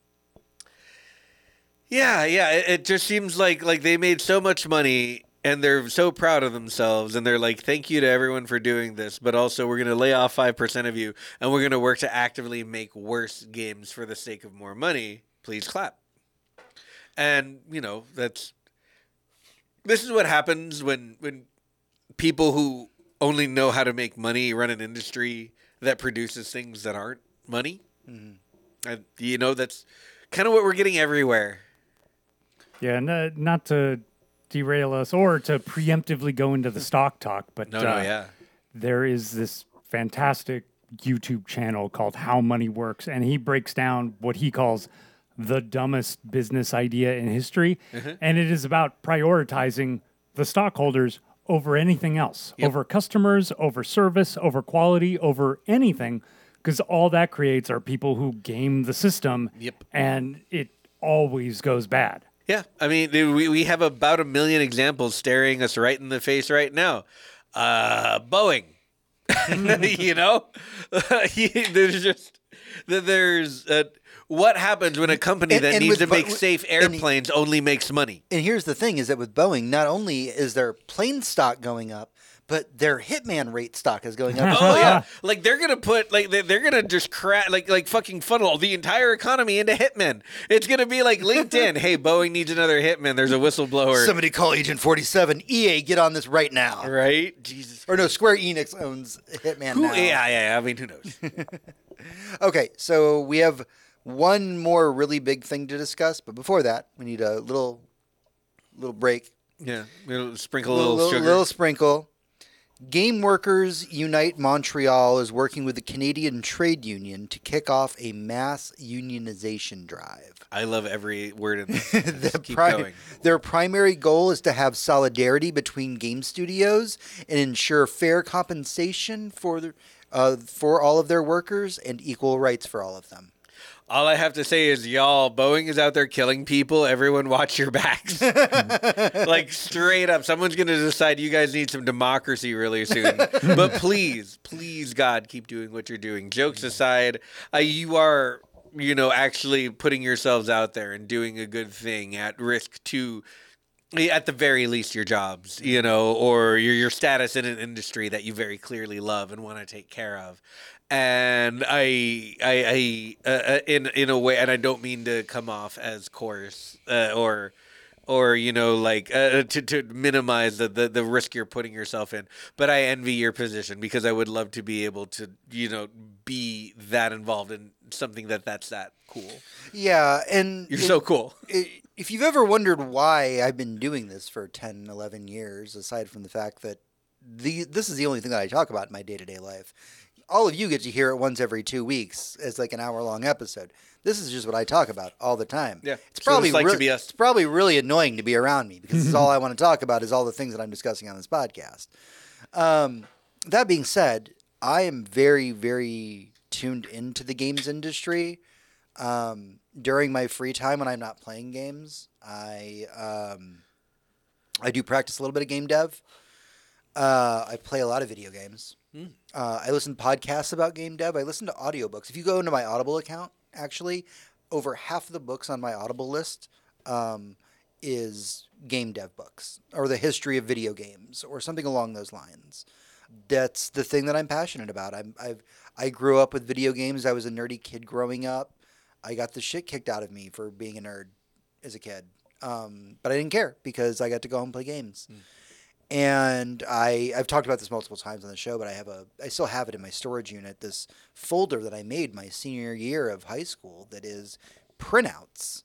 it just seems like they made so much money and they're so proud of themselves, and they're like, thank you to everyone for doing this, but also we're going to lay off 5% of you, and we're going to work to actively make worse games for the sake of more money. Please clap. And, you know, this is what happens when people who only know how to make money run an industry that produces things that aren't money. Mm-hmm. And, you know, that's kind of what we're getting everywhere. Yeah, not to derail us or to preemptively go into the stock talk, but there is this fantastic YouTube channel called How Money Works, and he breaks down what he calls the dumbest business idea in history. Mm-hmm. And it is about prioritizing the stockholders over anything else, over customers, over service, over quality, over anything, because all that creates are people who game the system, and it always goes bad. Yeah, I mean, we have about 1 million examples staring us right in the face right now. Boeing, you know, there's what happens when a company that needs to make safe airplanes only makes money? And here's the thing: is that with Boeing, not only is their plane stock going up, but their Hitman rate stock is going up. Oh yeah, like they're gonna put they're gonna just like fucking funnel the entire economy into Hitman. It's gonna be like LinkedIn. Hey, Boeing needs another Hitman. There's a whistleblower. Somebody call Agent 47. EA, get on this right now. Right? Jesus. Or no, Square Enix owns Hitman now. Yeah. I mean, who knows? Okay, so we have one more really big thing to discuss, but before that, we need a little break. Yeah, we'll sprinkle a little sugar. Little sprinkle. Game Workers Unite Montreal is working with the Canadian Trade Union to kick off a mass unionization drive. I love every word in this. Keep going. Their primary goal is to have solidarity between game studios and ensure fair compensation for all of their workers and equal rights for all of them. All I have to say is, y'all, Boeing is out there killing people. Everyone watch your backs. Like, straight up. Someone's going to decide you guys need some democracy really soon. But please, God, keep doing what you're doing. Jokes aside, you are, actually putting yourselves out there and doing a good thing at risk to, at the very least, your jobs, or your status in an industry that you very clearly love and want to take care of. And I in a way, and I don't mean to come off as coarse or to minimize the risk you're putting yourself in, but I envy your position because I would love to be able to be that involved in something that's that cool. Yeah, and you're so cool. If you've ever wondered why I've been doing this for 10, 11 years, aside from the fact that this is the only thing that I talk about in my day-to-day life. All of you get to hear it once every 2 weeks as like an hour-long episode. This is just what I talk about all the time. Yeah, it's probably it's probably really annoying to be around me because this is all I want to talk about is all the things that I'm discussing on this podcast. That being said, I am very, very tuned into the games industry. During my free time when I'm not playing games, I do practice a little bit of game dev. I play a lot of video games. I listen to podcasts about game dev. I listen to audiobooks. If you go into my Audible account, actually, over half of the books on my Audible list is game dev books or the history of video games or something along those lines. That's the thing that I'm passionate about. I grew up with video games. I was a nerdy kid growing up. I got the shit kicked out of me for being a nerd as a kid. But I didn't care because I got to go home and play games. And I've talked about this multiple times on the show, but I still have it in my storage unit, this folder that I made my senior year of high school that is printouts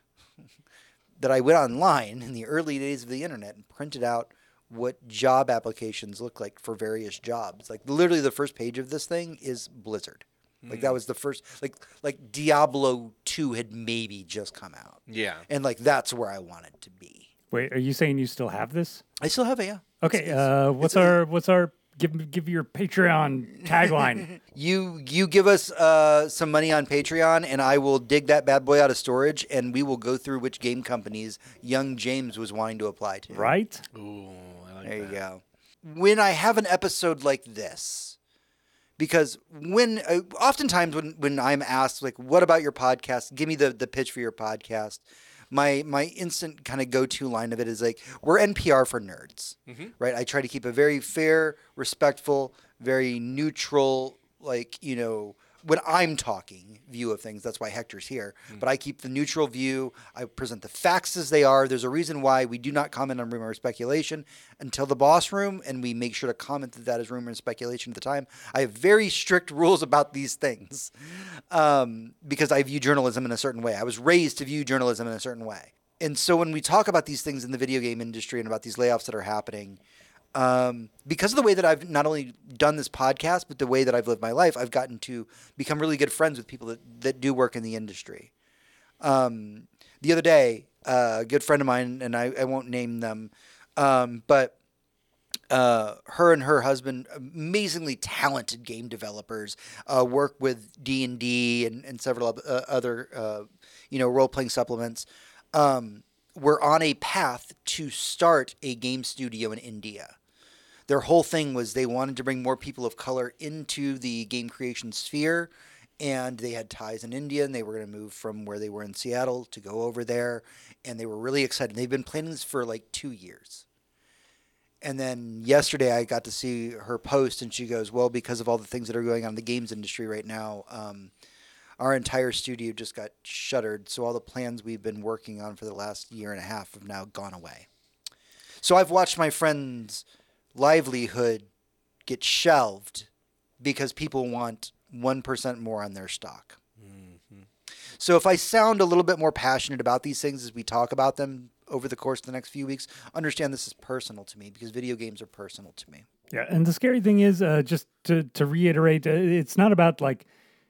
that I went online in the early days of the internet and printed out what job applications look like for various jobs. Like literally the first page of this thing is Blizzard. Like that was the first, like Diablo 2 had maybe just come out. Yeah. And like that's where I wanted to be. Wait, are you saying you still have this? I still have it, yeah. Okay, what's our give your Patreon tagline? You give us some money on Patreon, and I will dig that bad boy out of storage, and we will go through which game companies young James was wanting to apply to. Right? Ooh, I like There you that. go. When I have an episode like this, because when oftentimes when I'm asked like, "What about your podcast? Give me the pitch for your podcast." My instant kind of go-to line of it is like, we're NPR for nerds, right? I try to keep a very fair, respectful, very neutral, like, when I'm talking view of things. That's why Hector's here. But I keep the neutral view. I present the facts as they are. There's a reason why we do not comment on rumor or speculation until the boss room, and we make sure to comment that is rumor and speculation at the time. I have very strict rules about these things because I view journalism in a certain way. I was raised to view journalism in a certain way. And so when we talk about these things in the video game industry and about these layoffs that are happening, because of the way that I've not only done this podcast, but the way that I've lived my life, I've gotten to become really good friends with people that do work in the industry. The other day, a good friend of mine, and I won't name them, but her and her husband, amazingly talented game developers, work with D&D and several other, role-playing supplements, were on a path to start a game studio in India. Their whole thing was they wanted to bring more people of color into the game creation sphere, and they had ties in India, and they were going to move from where they were in Seattle to go over there, and they were really excited. They've been planning this for like 2 years. And then yesterday I got to see her post, and she goes, well, because of all the things that are going on in the games industry right now, our entire studio just got shuttered, so all the plans we've been working on for the last year and a half have now gone away. So I've watched my friend's livelihood get shelved because people want 1% more on their stock. Mm-hmm. So if I sound a little bit more passionate about these things as we talk about them over the course of the next few weeks, understand this is personal to me because video games are personal to me. Yeah, and the scary thing is, just to reiterate, it's not about like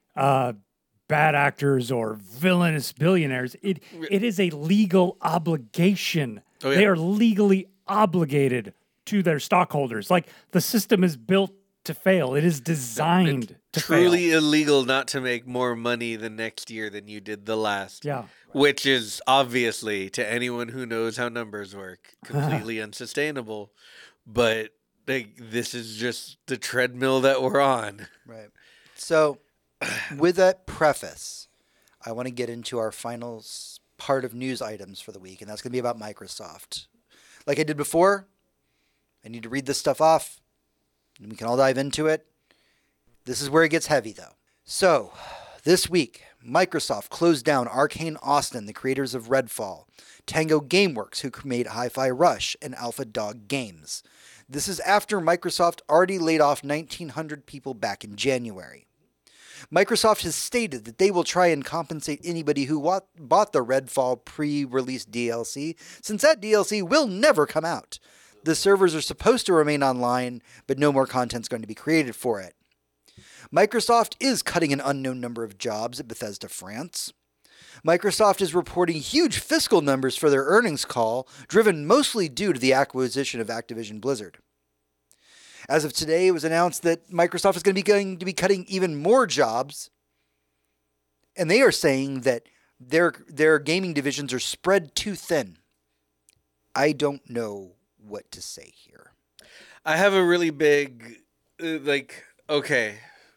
bad actors or villainous billionaires. It is a legal obligation. Oh, yeah. They are legally obligated to their stockholders. Like the system is built to fail. It is designed to fail. Truly illegal not to make more money the next year than you did the last. Yeah. Which is obviously, to anyone who knows how numbers work, completely unsustainable. But this is just the treadmill that we're on. Right. So with that preface, I want to get into our final part of news items for the week, and that's going to be about Microsoft. Like I did before, I need to read this stuff off, and we can all dive into it. This is where it gets heavy, though. So, this week, Microsoft closed down Arcane Austin, the creators of Redfall, Tango Gameworks, who made Hi-Fi Rush, and Alpha Dog Games. This is after Microsoft already laid off 1,900 people back in January. Microsoft has stated that they will try and compensate anybody who bought the Redfall pre-release DLC, since that DLC will never come out. The servers are supposed to remain online, but no more content is going to be created for it. Microsoft is cutting an unknown number of jobs at Bethesda, France. Microsoft is reporting huge fiscal numbers for their earnings call, driven mostly due to the acquisition of Activision Blizzard. As of today, it was announced that Microsoft is going to be cutting even more jobs, and they are saying that their gaming divisions are spread too thin. I don't know what to say here. I have a really big,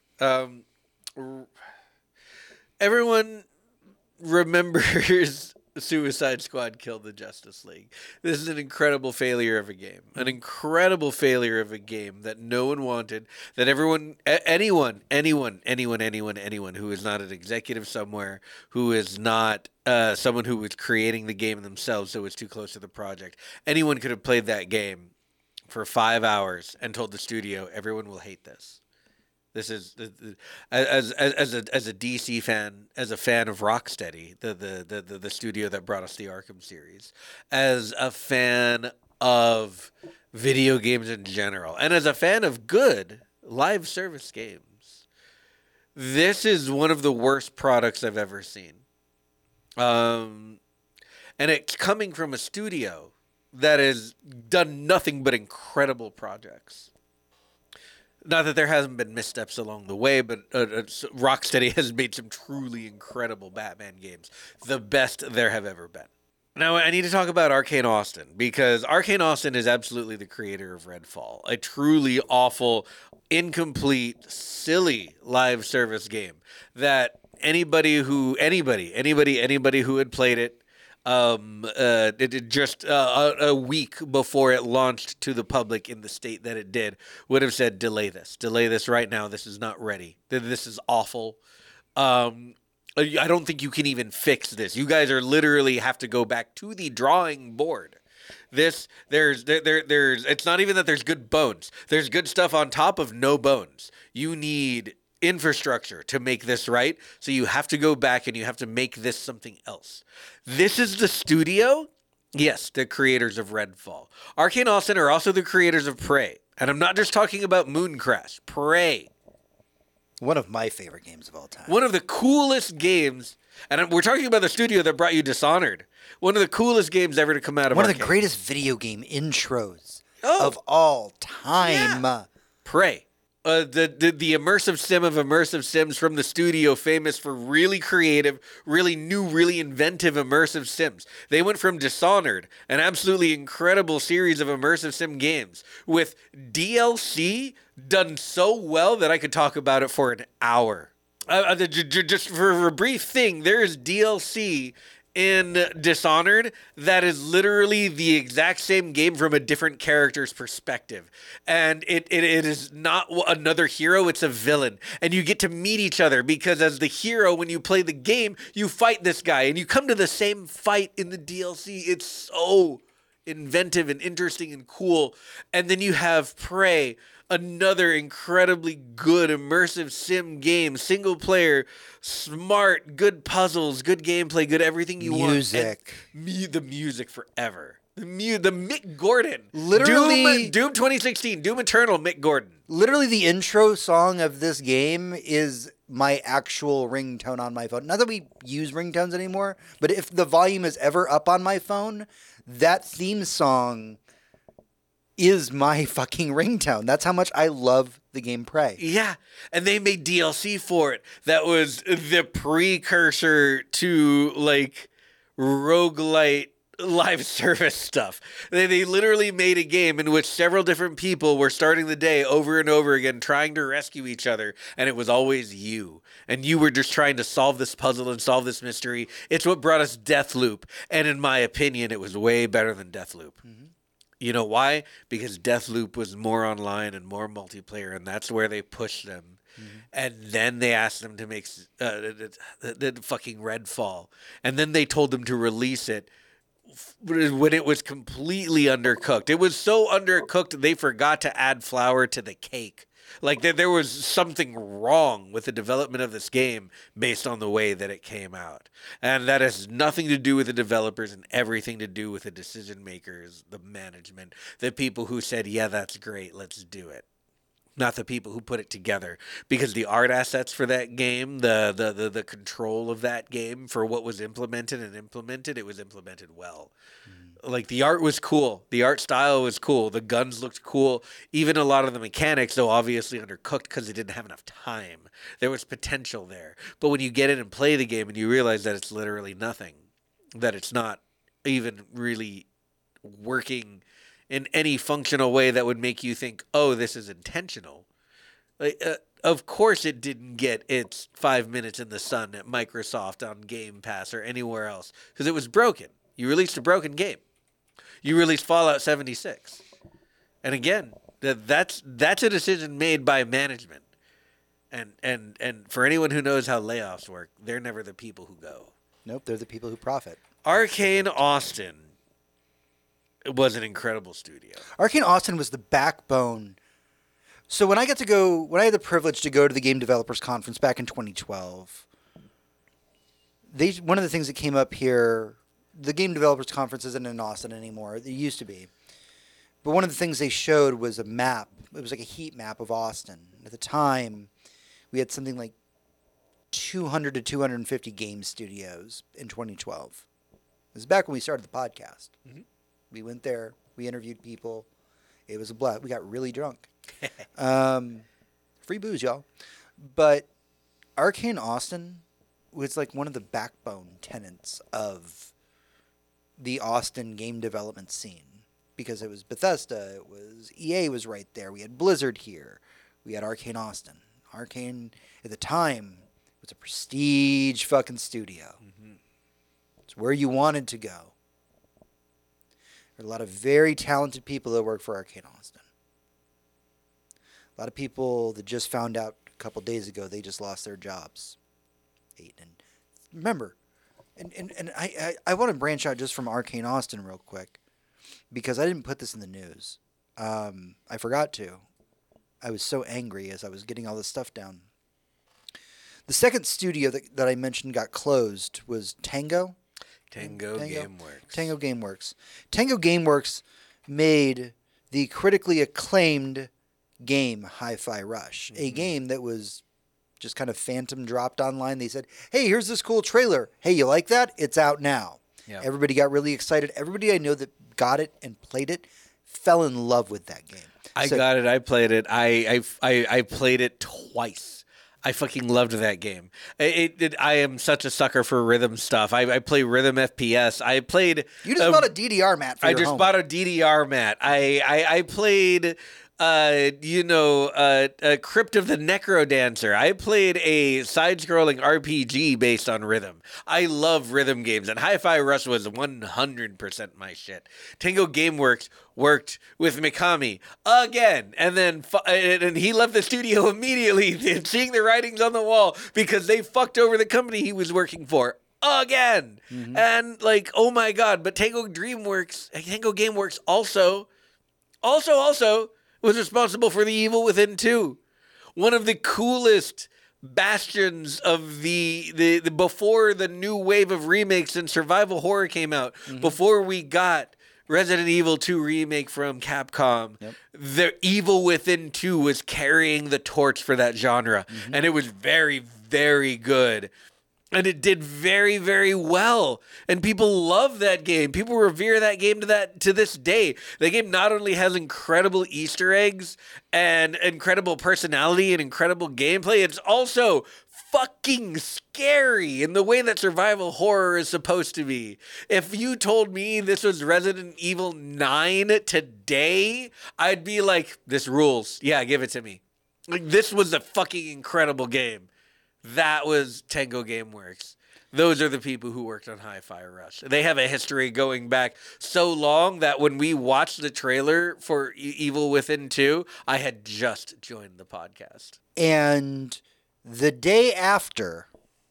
everyone remembers Suicide Squad killed the Justice League. This is an incredible failure of a game. An incredible failure of a game that no one wanted, that anyone who is not an executive somewhere, who is not someone who was creating the game themselves so it's too close to the project, anyone could have played that game for 5 hours and told the studio, everyone will hate this. This is as a DC fan, as a fan of Rocksteady, the studio that brought us the Arkham series, as a fan of video games in general, and as a fan of good live service games, this is one of the worst products I've ever seen. And it's coming from a studio that has done nothing but incredible projects. Not that there hasn't been missteps along the way, but Rocksteady has made some truly incredible Batman games. The best there have ever been. Now, I need to talk about Arcane Austin, because Arcane Austin is absolutely the creator of Redfall. A truly awful, incomplete, silly live service game that anybody who had played it, just a week before it launched to the public in the state that it did, would have said, delay this right now. This is not ready. This is awful. I don't think you can even fix this. You guys are literally have to go back to the drawing board. There's it's not even that there's good bones. There's good stuff on top of no bones. You need infrastructure to make this right, so you have to go back and you have to make this something else. This is the studio, yes, the creators of Redfall. Arcane Austin are also the creators of Prey, and I'm not just talking about Mooncrash. Prey, one of my favorite games of all time. One of the coolest games, and we're talking about the studio that brought you Dishonored. One of the coolest games ever to come out of One Arcane. of the greatest video game intros of all time. Yeah. Prey. The immersive sim of immersive sims from the studio, famous for really creative, really new, really inventive immersive sims. They went from Dishonored, an absolutely incredible series of immersive sim games, with DLC done so well that I could talk about it for an hour. Just for a brief thing, there is DLC in Dishonored that is literally the exact same game from a different character's perspective. And it is not another hero, it's a villain. And you get to meet each other because as the hero, when you play the game, you fight this guy and you come to the same fight in the DLC. It's so inventive and interesting and cool. And then you have Prey, another incredibly good immersive sim game, single player, smart, good puzzles, good gameplay, good everything you want. Music. The music forever. The Mick Gordon. Literally. Doom 2016, Doom Eternal, Mick Gordon. Literally the intro song of this game is my actual ringtone on my phone. Not that we use ringtones anymore, but if the volume is ever up on my phone, that theme song is my fucking ringtone. That's how much I love the game Prey. Yeah, and they made DLC for it that was the precursor to like roguelite live service stuff. They literally made a game in which several different people were starting the day over and over again trying to rescue each other, and it was always you. And you were just trying to solve this puzzle and solve this mystery. It's what brought us Deathloop, and in my opinion, it was way better than Deathloop. Mm-hmm. You know why? Because Deathloop was more online and more multiplayer, and that's where they pushed them. Mm-hmm. And then they asked them to make the fucking Redfall. And then they told them to release it when it was completely undercooked. It was so undercooked, they forgot to add flour to the cake. Like, there was something wrong with the development of this game based on the way that it came out. And that has nothing to do with the developers and everything to do with the decision makers, the management, the people who said, yeah, that's great, let's do it. Not the people who put it together. Because the art assets for that game, the control of that game for what was implemented, it was implemented well. Like, the art was cool. The art style was cool. The guns looked cool. Even a lot of the mechanics, though obviously undercooked because they didn't have enough time. There was potential there. But when you get in and play the game and you realize that it's literally nothing, that it's not even really working in any functional way that would make you think, oh, this is intentional. Of course it didn't get its 5 minutes in the sun at Microsoft on Game Pass or anywhere else because it was broken. You released a broken game. You released Fallout 76. And again, that's a decision made by management. And for anyone who knows how layoffs work, they're never the people who go. Nope, they're the people who profit. Arcane Austin was an incredible studio. Arcane Austin was the backbone. So when I had the privilege to go to the Game Developers Conference back in 2012, one of the things that came up here, the Game Developers Conference isn't in Austin anymore. It used to be. But one of the things they showed was a map. It was like a heat map of Austin. At the time, we had something like 200 to 250 game studios in 2012. This is back when we started the podcast. Mm-hmm. We went there. We interviewed people. It was a blast. We got really drunk. Free booze, y'all. But Arcane Austin was like one of the backbone tenants of the Austin game development scene because it was Bethesda, it was EA was right there. We had Blizzard here. We had Arcane Austin. Arcane at the time was a prestige fucking studio. Mm-hmm. It's where you wanted to go. There are a lot of very talented people that work for Arcane Austin. A lot of people that just found out a couple days ago they just lost their jobs. And remember, and I want to branch out just from Arcane Austin real quick because I didn't put this in the news. I forgot to. I was so angry as I was getting all this stuff down. The second studio that I mentioned got closed was Tango. Tango Gameworks. Tango Gameworks. Tango Gameworks made the critically acclaimed game Hi-Fi Rush, a game that was just kind of phantom dropped online. They said, hey, here's this cool trailer. Hey, you like that? It's out now. Yep. Everybody got really excited. Everybody I know that got it and played it fell in love with that game. I got it. I played it. I played it twice. I fucking loved that game. I am such a sucker for rhythm stuff. I play rhythm FPS. I played. You just bought a DDR mat for your home. I just bought a DDR mat. I played. Crypt of the Necrodancer. I played a side-scrolling RPG based on rhythm. I love rhythm games, and Hi-Fi Rush was 100% my shit. Tango Gameworks worked with Mikami again, and then and he left the studio immediately, seeing the writings on the wall because they fucked over the company he was working for. Again. Mm-hmm. And like, oh my god, but Tango Gameworks also was responsible for The Evil Within 2. One of the coolest bastions of the before the new wave of remakes and survival horror came out, before we got Resident Evil 2 remake from Capcom. Yep. The Evil Within 2 was carrying the torch for that genre, and it was very, very good. And it did very, very well. And people love that game. People revere that game to this day. The game not only has incredible Easter eggs and incredible personality and incredible gameplay, it's also fucking scary in the way that survival horror is supposed to be. If you told me this was Resident Evil 9 today, I'd be like, this rules. Yeah, give it to me. Like, this was a fucking incredible game. That was Tango Gameworks. Those are the people who worked on Hi-Fi Rush. They have a history going back so long that when we watched the trailer for Evil Within 2, I had just joined the podcast. And the day after,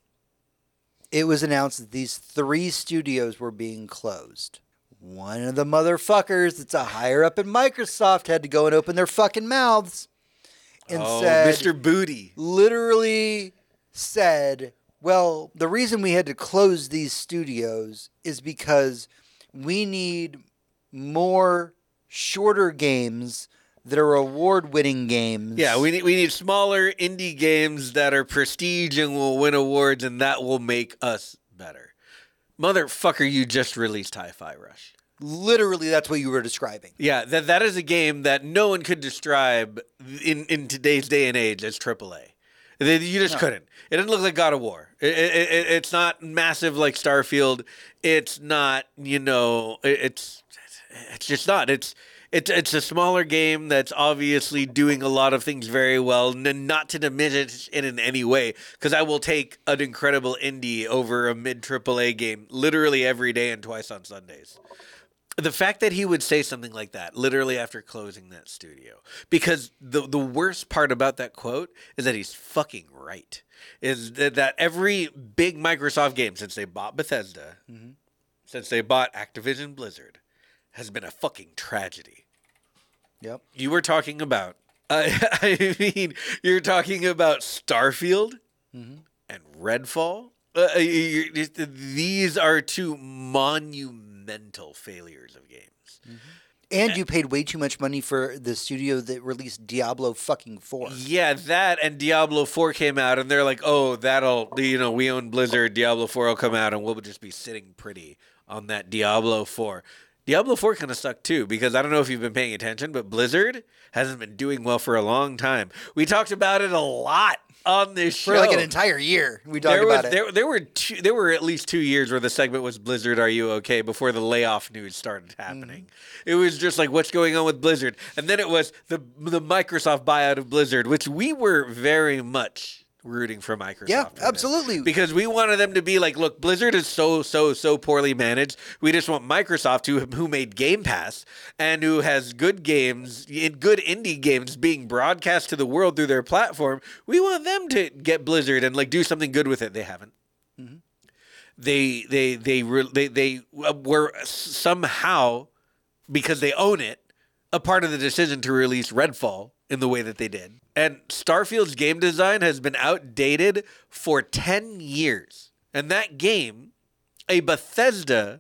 it was announced that these 3 studios were being closed. One of the motherfuckers that's a higher up in Microsoft had to go and open their fucking mouths and said, Mr. Booty. Literally said, well, the reason we had to close these studios is because we need more shorter games that are award-winning games. Yeah, we need smaller indie games that are prestige and will win awards, and that will make us better. Motherfucker, you just released Hi-Fi Rush. Literally, that's what you were describing. Yeah, that is a game that no one could describe in today's day and age as AAA. You just couldn't. It didn't look like God of War. It's not massive like Starfield. It's not, it's just not. It's a smaller game that's obviously doing a lot of things very well, and not to diminish it in any way, because I will take an incredible indie over a mid AAA game literally every day and twice on Sundays. The fact that he would say something like that literally after closing that studio, because the worst part about that quote is that he's fucking right, is that every big Microsoft game since they bought Bethesda, since they bought Activision Blizzard, has been a fucking tragedy. Yep. You were talking about, I mean, you're talking about Starfield and Redfall. These are two monumental failures of games. And you paid way too much money for the studio that released Diablo fucking 4. Yeah, that and Diablo 4 came out, and they're like, oh, we own Blizzard, Diablo 4 will come out, and we'll just be sitting pretty on that Diablo 4. Diablo 4 kind of sucked too, because I don't know if you've been paying attention, but Blizzard hasn't been doing well for a long time. We talked about it a lot on this show. For like an entire year, we talked about it. There were at least 2 years where the segment was Blizzard, Are You Okay? Before the layoff news started happening. It was just like, what's going on with Blizzard? And then it was the Microsoft buyout of Blizzard, which we were very much rooting for Microsoft. Yeah, absolutely. Because we wanted them to be like, look, Blizzard is so poorly managed. We just want Microsoft, who made Game Pass and who has good games, good indie games being broadcast to the world through their platform. We want them to get Blizzard and like do something good with it. They haven't. They were somehow, because they own it, a part of the decision to release Redfall in the way that they did. And Starfield's game design has been outdated for 10 years. And that game, a Bethesda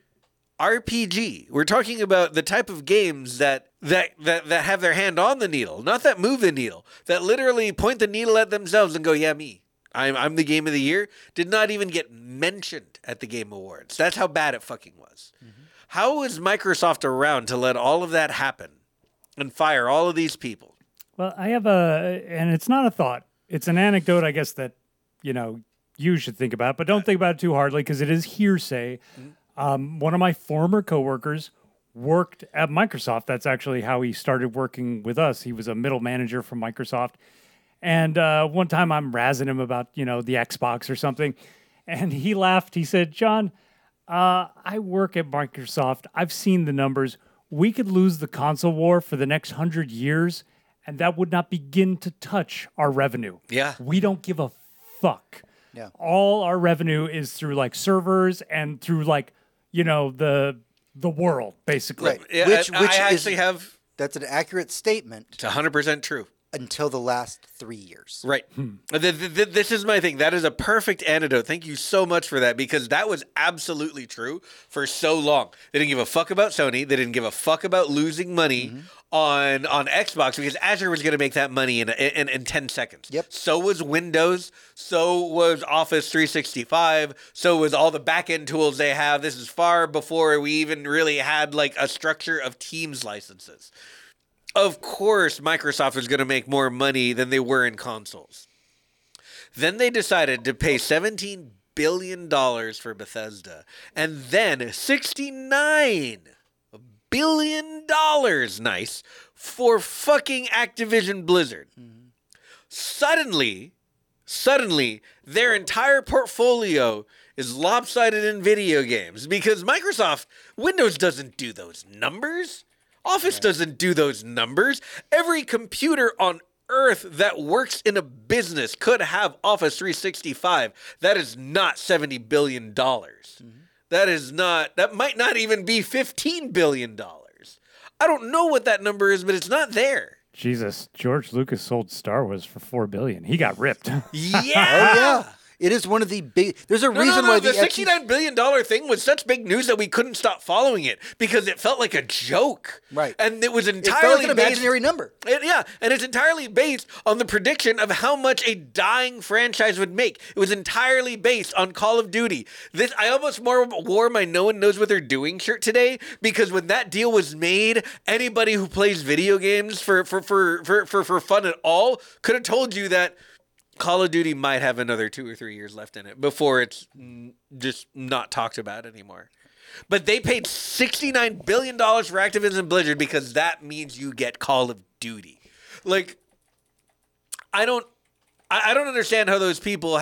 RPG, we're talking about the type of games that have their hand on the needle, not that move the needle, that literally point the needle at themselves and go, yeah, me. I'm the game of the year, did not even get mentioned at the Game Awards. That's how bad it fucking was. How is Microsoft around to let all of that happen and fire all of these people? Well, I have and it's not a thought. It's an anecdote, I guess, that, you should think about, but don't think about it too hardly because it is hearsay. One of my former coworkers worked at Microsoft. That's actually how he started working with us. He was a middle manager from Microsoft. And one time I'm razzing him about, the Xbox or something. And he laughed. He said, John, I work at Microsoft. I've seen the numbers. We could lose the console war for the next 100 years, and that would not begin to touch our revenue. Yeah. We don't give a fuck. Yeah. All our revenue is through like servers and through like, the world, basically. Right. Yeah, Which I actually have. That's an accurate statement It's 100% true. until the last 3 years. Right. This is my thing. That is a perfect antidote. Thank you so much for that, because that was absolutely true for so long. They didn't give a fuck about Sony. They didn't give a fuck about losing money on Xbox, because Azure was going to make that money in 10 seconds. Yep. So was Windows. So was Office 365. So was all the back-end tools they have. This is far before we even really had like a structure of Teams licenses. Of course, Microsoft was going to make more money than they were in consoles. Then they decided to pay $17 billion for Bethesda, and then $69 billion, nice, for fucking Activision Blizzard. Suddenly, their entire portfolio is lopsided in video games because Microsoft, Windows doesn't do those numbers. Office doesn't do those numbers. Every computer on earth that works in a business could have Office 365. That is not $70 billion. That might not even be $15 billion. I don't know what that number is, but it's not there. Jesus, George Lucas sold Star Wars for $4 billion. He got ripped. Yeah. Oh, yeah. It is one of the big... There's a reason why the $69 billion thing was such big news that we couldn't stop following it because it felt like a joke. Right. And it was It entirely felt like an imaginary number. And it's entirely based on the prediction of how much a dying franchise would make. It was entirely based on Call of Duty. I almost wore my "No one knows what they're doing" shirt today because when that deal was made, anybody who plays video games for fun at all could have told you that Call of Duty might have another 2 or 3 years left in it before it's just not talked about anymore. But they paid $69 billion for Activision Blizzard because that means you get Call of Duty. Like, I don't understand how those people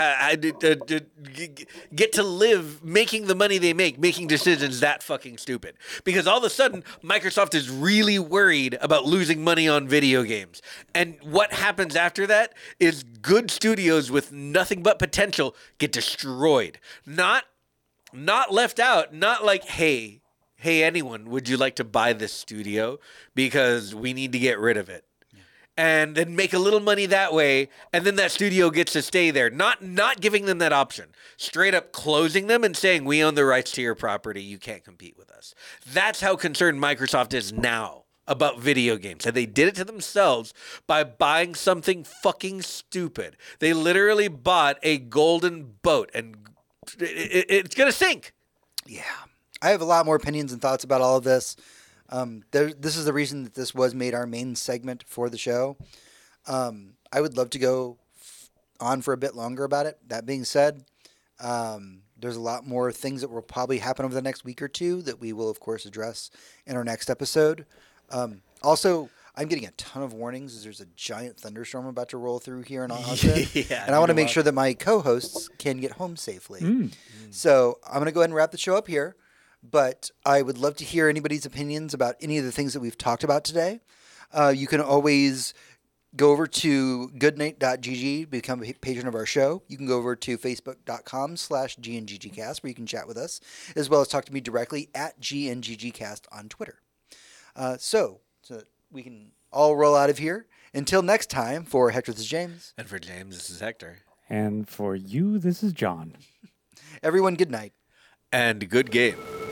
get to live making the money they make, making decisions that fucking stupid. Because all of a sudden, Microsoft is really worried about losing money on video games. And what happens after that is good studios with nothing but potential get destroyed. Not left out, not like, hey, anyone, would you like to buy this studio? Because we need to get rid of it. And then make a little money that way, and then that studio gets to stay there. Not giving them that option. Straight up closing them and saying, we own the rights to your property, you can't compete with us. That's how concerned Microsoft is now about video games. And they did it to themselves by buying something fucking stupid. They literally bought a golden boat, and it's going to sink. Yeah. I have a lot more opinions and thoughts about all of this. This is the reason that this was made our main segment for the show. I would love to go on for a bit longer about it. That being said, there's a lot more things that will probably happen over the next week or two that we will, of course, address in our next episode. Also, I'm getting a ton of warnings as there's a giant thunderstorm about to roll through here in Austin. Yeah, and I want to make sure that my co-hosts can get home safely. So I'm going to go ahead and wrap the show up here. But I would love to hear anybody's opinions about any of the things that we've talked about today. You can always go over to goodnight.gg, become a patron of our show. You can go over to facebook.com/GNGGcast where you can chat with us, as well as talk to me directly at GNGGcast on Twitter. So we can all roll out of here. Until next time, for Hector, this is James. And for James, this is Hector. And for you, this is John. Everyone, good night. And good game.